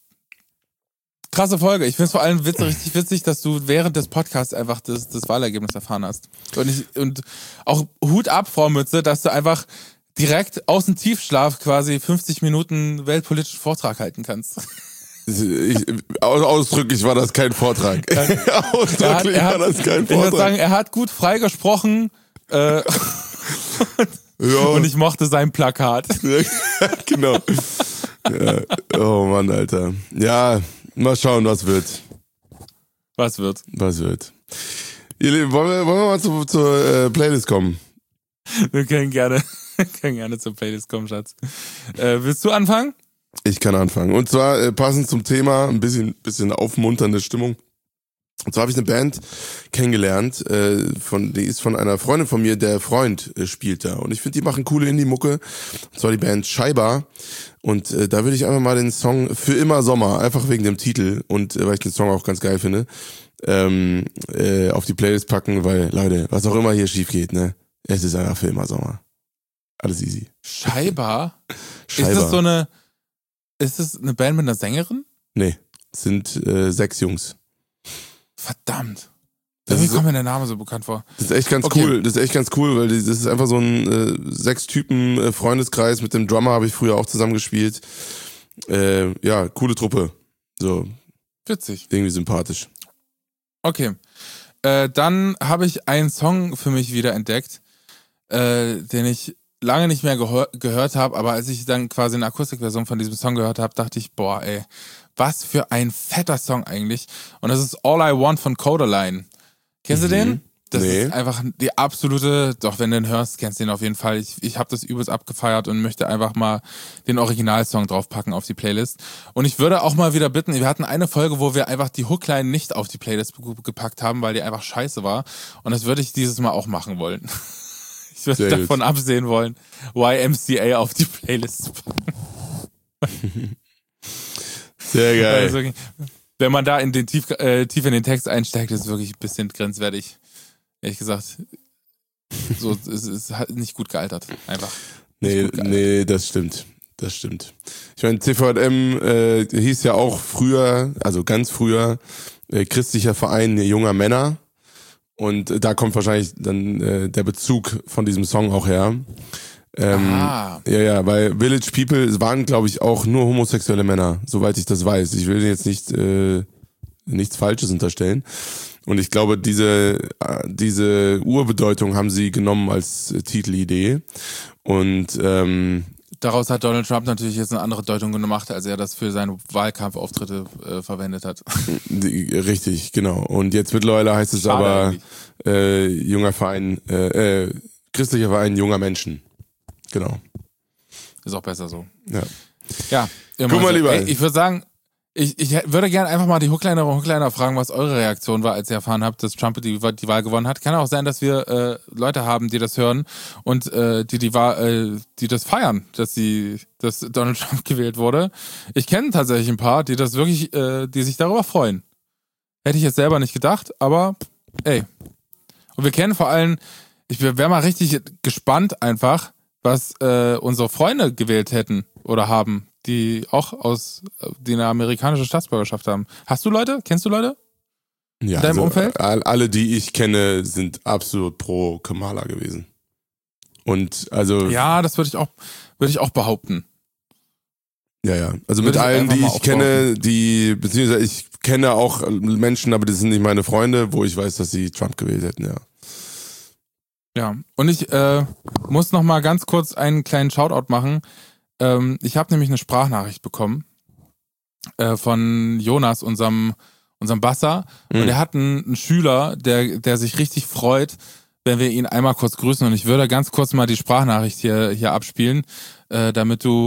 Speaker 1: Krasse Folge. Ich finde es vor allem witzig, richtig witzig, dass du während des Podcasts einfach das, das Wahlergebnis erfahren hast. Und, ich, und auch Hut ab, Frau Mütze, dass du einfach direkt aus dem Tiefschlaf quasi fünfzig Minuten weltpolitischen Vortrag halten kannst.
Speaker 2: Ich, ausdrücklich war das kein Vortrag. ausdrücklich
Speaker 1: er hat, er hat,
Speaker 2: war das kein Vortrag.
Speaker 1: Ich würde sagen, er hat gut freigesprochen äh,
Speaker 2: ja.
Speaker 1: und ich mochte sein Plakat.
Speaker 2: Genau. Ja. Oh Mann, Alter. Ja, mal schauen, was wird.
Speaker 1: Was wird?
Speaker 2: Was wird. Ihr Lieben, wollen wir, wollen wir mal zu, zur äh, Playlist kommen?
Speaker 1: Wir können gerne, können gerne zur Playlist kommen, Schatz. Äh, willst du anfangen?
Speaker 2: Ich kann anfangen. Und zwar äh, passend zum Thema, ein bisschen, bisschen aufmunternde Stimmung. Und zwar habe ich eine Band kennengelernt, äh, von, die ist von einer Freundin von mir, der Freund äh, spielt da. Und ich finde, die machen coole Indie-Mucke. Und zwar die Band Scheiba. Und äh, da würde ich einfach mal den Song Für immer Sommer, einfach wegen dem Titel und äh, weil ich den Song auch ganz geil finde, ähm, äh, auf die Playlist packen, weil, Leute, was auch immer hier schief geht, ne? Es ist einfach Für immer Sommer. Alles easy.
Speaker 1: Scheiba?
Speaker 2: Scheiba.
Speaker 1: Ist das so eine, ist das eine Band mit einer Sängerin?
Speaker 2: Nee, es sind äh, sechs Jungs.
Speaker 1: Verdammt.
Speaker 2: Das
Speaker 1: Irgendwie
Speaker 2: ist-
Speaker 1: kommt mir der Name so bekannt vor.
Speaker 2: Das ist echt ganz
Speaker 1: Okay.
Speaker 2: cool. Das ist echt ganz cool, weil die- das ist einfach so ein äh, sechs Typen äh, Freundeskreis. Mit dem Drummer habe ich früher auch zusammen gespielt. Äh, ja, coole Truppe. So,
Speaker 1: Witzig.
Speaker 2: irgendwie sympathisch.
Speaker 1: Okay. Äh, dann habe ich einen Song für mich wieder entdeckt, äh, den ich lange nicht mehr gehör- gehört habe, aber als ich dann quasi eine Akustikversion von diesem Song gehört habe, dachte ich, boah, ey, was für ein fetter Song eigentlich. Und das ist All I Want von Codaline. Kennst du
Speaker 2: Mhm.
Speaker 1: den? Das
Speaker 2: Nee.
Speaker 1: ist einfach die absolute, doch wenn du den hörst, kennst du den auf jeden Fall. Ich, ich habe das übelst abgefeiert und möchte einfach mal den Originalsong draufpacken auf die Playlist. Und ich würde auch mal wieder bitten, wir hatten eine Folge, wo wir einfach die Hookline nicht auf die Playlist ge- gepackt haben, weil die einfach scheiße war. Und das würde ich dieses Mal auch machen wollen. Ich würde
Speaker 2: Sehr gut.
Speaker 1: davon absehen wollen, Y M C A auf die Playlist zu packen.
Speaker 2: Sehr geil.
Speaker 1: Also, wenn man da in den tief, äh, tief in den Text einsteigt, ist es wirklich ein bisschen grenzwertig. Ehrlich gesagt, so, es ist halt nicht gut gealtert. Einfach.
Speaker 2: nee,
Speaker 1: gut gealtert.
Speaker 2: nee, das stimmt. Das stimmt. Ich meine, C V J M äh, hieß ja auch früher, also ganz früher, äh, christlicher Verein junger Männer. Und äh, da kommt wahrscheinlich dann äh, der Bezug von diesem Song auch her. Ähm,
Speaker 1: Ah.
Speaker 2: Ja, ja, weil Village People, es waren, glaube ich, auch nur homosexuelle Männer, soweit ich das weiß. Ich will jetzt nicht äh, nichts Falsches unterstellen. Und ich glaube, diese äh, diese Urbedeutung haben sie genommen als äh, Titelidee. Und ähm,
Speaker 1: Daraus hat Donald Trump natürlich jetzt eine andere Deutung gemacht, als er das für seine Wahlkampfauftritte äh, verwendet hat.
Speaker 2: die, richtig, genau. Und jetzt mittlerweile heißt es
Speaker 1: Schade
Speaker 2: aber
Speaker 1: eigentlich.
Speaker 2: äh, junger Verein, äh, äh, christlicher Verein junger Menschen. Genau.
Speaker 1: Ist auch besser so.
Speaker 2: Ja.
Speaker 1: Ja. immer
Speaker 2: Guck mal,
Speaker 1: so.
Speaker 2: lieber.
Speaker 1: Ey, ich würde sagen, ich, ich würde gerne einfach mal die Hookliner und Hookliner fragen, was eure Reaktion war, als ihr erfahren habt, dass Trump die, die Wahl gewonnen hat. Kann auch sein, dass wir äh, Leute haben, die das hören und äh, die die Wahl, äh, die das feiern, dass die, dass Donald Trump gewählt wurde. Ich kenne tatsächlich ein paar, die das wirklich, äh, die sich darüber freuen. Hätte ich jetzt selber nicht gedacht, aber ey. Und wir kennen vor allem, ich wäre mal richtig gespannt einfach, was äh, unsere Freunde gewählt hätten oder haben, die auch aus, die eine amerikanische Staatsbürgerschaft haben. Hast du Leute? Kennst du Leute?
Speaker 2: Ja,
Speaker 1: In deinem
Speaker 2: also,
Speaker 1: Umfeld?
Speaker 2: all- alle, die ich kenne, sind absolut pro Kamala gewesen. Und also, ja,
Speaker 1: Ja, das würde ich auch, würde ich auch behaupten.
Speaker 2: ja, ja. Also
Speaker 1: Würde
Speaker 2: mit
Speaker 1: ich
Speaker 2: allen,
Speaker 1: einfach
Speaker 2: die
Speaker 1: mal
Speaker 2: ich
Speaker 1: aufbauen.
Speaker 2: kenne, die, beziehungsweise ich kenne auch Menschen, aber das sind nicht meine Freunde, wo ich weiß, dass sie Trump gewählt hätten, ja.
Speaker 1: Ja, und ich äh, muss noch mal ganz kurz einen kleinen Shoutout machen. Ähm, ich habe nämlich eine Sprachnachricht bekommen äh, von Jonas, unserem, unserem Basser.
Speaker 2: Mhm.
Speaker 1: Und er hat einen, einen Schüler, der, der sich richtig freut, wenn wir ihn einmal kurz grüßen. Und ich würde ganz kurz mal die Sprachnachricht hier, hier abspielen, äh, damit du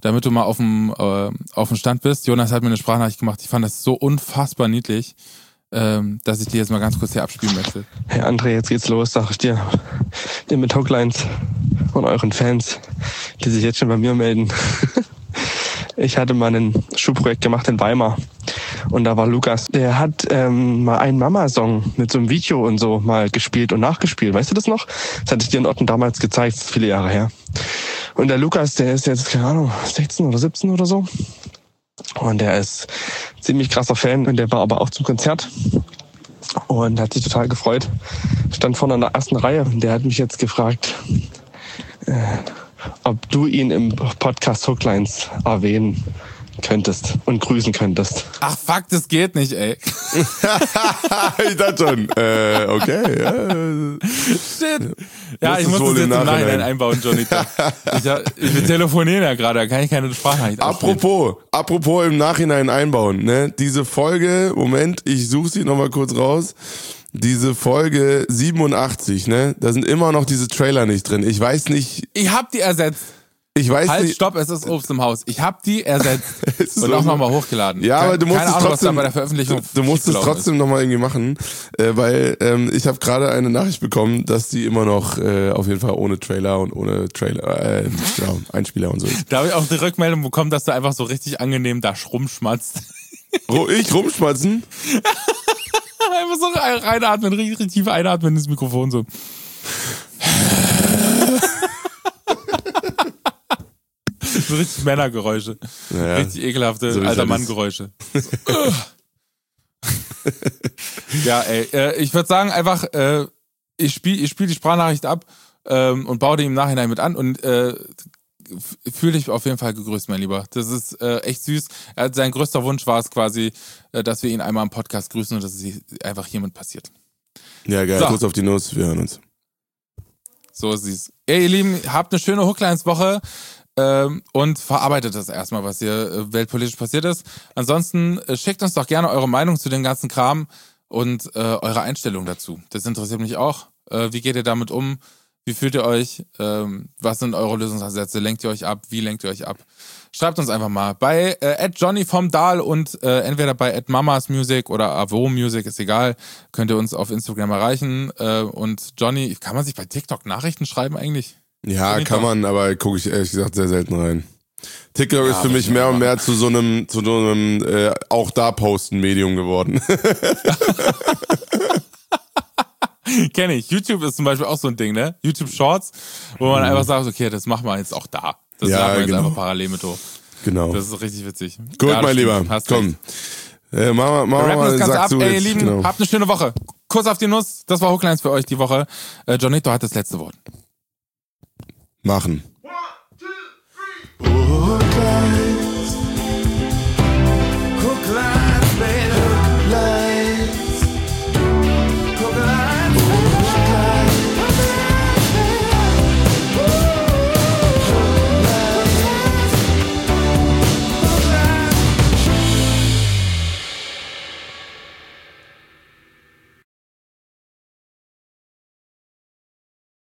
Speaker 1: damit du mal auf dem, äh, auf dem Stand bist. Jonas hat mir eine Sprachnachricht gemacht. Ich fand das so unfassbar niedlich, ähm, dass ich die jetzt mal ganz kurz hier abspielen möchte.
Speaker 3: Hey André, jetzt geht's los, sag ich dir. Ihr mit Hooklines und euren Fans, die sich jetzt schon bei mir melden. Ich hatte mal ein Schulprojekt gemacht in Weimar. Und da war Lukas, der hat ähm, mal einen Mama-Song mit so einem Video und so mal gespielt und nachgespielt. Weißt du das noch? Das hatte ich dir in Otten damals gezeigt, viele Jahre her. Und der Lukas, der ist jetzt, keine Ahnung, sechzehn oder siebzehn oder so. Und der ist ziemlich krasser Fan. Und der war aber auch zum Konzert. Und hat sich total gefreut. Stand vorne in der ersten Reihe. Und der hat mich jetzt gefragt, äh, ob du ihn im Podcast Hooklines erwähnen könntest und grüßen könntest.
Speaker 1: Ach fuck, das geht nicht, ey.
Speaker 2: Ich dachte schon, äh, okay. Ja.
Speaker 1: Shit. Ja,
Speaker 2: Das
Speaker 1: ich
Speaker 2: ist
Speaker 1: muss
Speaker 2: wohl
Speaker 1: das
Speaker 2: im
Speaker 1: jetzt im Nachhinein
Speaker 2: Nachhinein
Speaker 1: einbauen, Johnny. Ich, hab, wir telefonieren ja gerade, da kann ich keine Sprachnachricht abspielen.
Speaker 2: Apropos, apropos im Nachhinein einbauen, ne? Diese Folge, Moment, ich suche sie nochmal kurz raus. Diese Folge siebenundachtzig, ne? Da sind immer noch diese Trailer nicht drin. Ich weiß nicht.
Speaker 1: Ich hab die ersetzt.
Speaker 2: Ich weiß
Speaker 1: halt,
Speaker 2: nicht.
Speaker 1: stopp, es ist Obst im Haus. Ich hab die ersetzt und
Speaker 2: so
Speaker 1: auch nochmal hochgeladen.
Speaker 2: Ja,
Speaker 1: Keine,
Speaker 2: aber du musst
Speaker 1: keine
Speaker 2: es
Speaker 1: Ahnung,
Speaker 2: trotzdem,
Speaker 1: was da bei der Veröffentlichung
Speaker 2: du, du musst es trotzdem nochmal irgendwie machen, äh, weil ähm, ich habe gerade eine Nachricht bekommen, dass die immer noch äh, auf jeden Fall ohne Trailer und ohne Trailer, äh, genau, Einspieler und so ist.
Speaker 1: Da habe ich auch die Rückmeldung bekommen, dass du einfach so richtig angenehm da rumschmatzt.
Speaker 2: Ich rumschmatzen?
Speaker 1: Einfach so reinatmen, richtig, richtig tief einatmen ins Mikrofon so. So richtig Männergeräusche.
Speaker 2: Ja,
Speaker 1: richtig ekelhafte
Speaker 2: so
Speaker 1: alter Mann-Geräusche. So. Ja, ey, äh, ich würde sagen einfach, äh, ich spiele ich spiel die Sprachnachricht ab ähm, und baue die im Nachhinein mit an und äh, fühle dich auf jeden Fall gegrüßt, mein Lieber. Das ist äh, echt süß. Er hat, sein größter Wunsch war es quasi, äh, dass wir ihn einmal im Podcast grüßen und dass es einfach hiermit passiert.
Speaker 2: Ja, geil.
Speaker 1: So.
Speaker 2: Kurz auf die Nuss, wir hören uns.
Speaker 1: So ist es. Ey, ihr Lieben, habt eine schöne Hooklines-Woche ähm, und verarbeitet das erstmal, was hier äh, weltpolitisch passiert ist. Ansonsten äh, schickt uns doch gerne eure Meinung zu dem ganzen Kram und äh, eure Einstellung dazu. Das interessiert mich auch. Äh, wie geht ihr damit um? Wie fühlt ihr euch? Ähm, was sind eure Lösungsansätze? Lenkt ihr euch ab? Wie lenkt ihr euch ab? Schreibt uns einfach mal bei äh, at Johnny vom Dahl und äh, entweder bei at Mamas Music oder Avo Music, ist egal. Könnt ihr uns auf Instagram erreichen. Äh, und Johnny, kann man sich bei TikTok Nachrichten schreiben eigentlich?
Speaker 2: Ja,
Speaker 1: Johnny
Speaker 2: kann
Speaker 1: doch.
Speaker 2: man, aber gucke ich ehrlich gesagt sehr selten rein. TikTok
Speaker 1: Ja,
Speaker 2: ist für mich mehr und mehr zu so einem, zu so einem äh, auch da posten Medium geworden.
Speaker 1: Kenne ich. YouTube ist zum Beispiel auch so ein Ding, ne? YouTube Shorts, wo man einfach sagt, okay, das machen wir jetzt auch da. Das
Speaker 2: Ja,
Speaker 1: laden wir jetzt
Speaker 2: genau.
Speaker 1: einfach parallel mit hoch.
Speaker 2: Genau.
Speaker 1: Das ist richtig witzig.
Speaker 2: Gut,
Speaker 1: Ja, das
Speaker 2: mein
Speaker 1: stimmt.
Speaker 2: Lieber,
Speaker 1: Hast
Speaker 2: komm.
Speaker 1: recht.
Speaker 2: Äh, machen wir, machen
Speaker 1: Wir
Speaker 2: wir
Speaker 1: rappen
Speaker 2: mal
Speaker 1: das
Speaker 2: den
Speaker 1: Ganze
Speaker 2: Sack
Speaker 1: ab.
Speaker 2: zu
Speaker 1: Ey, ihr
Speaker 2: jetzt.
Speaker 1: Lieben,
Speaker 2: Genau.
Speaker 1: habt eine schöne Woche. Kuss auf die Nuss. Das war Hooklines für euch die Woche. Äh, Johnito hat das letzte Wort.
Speaker 2: Machen.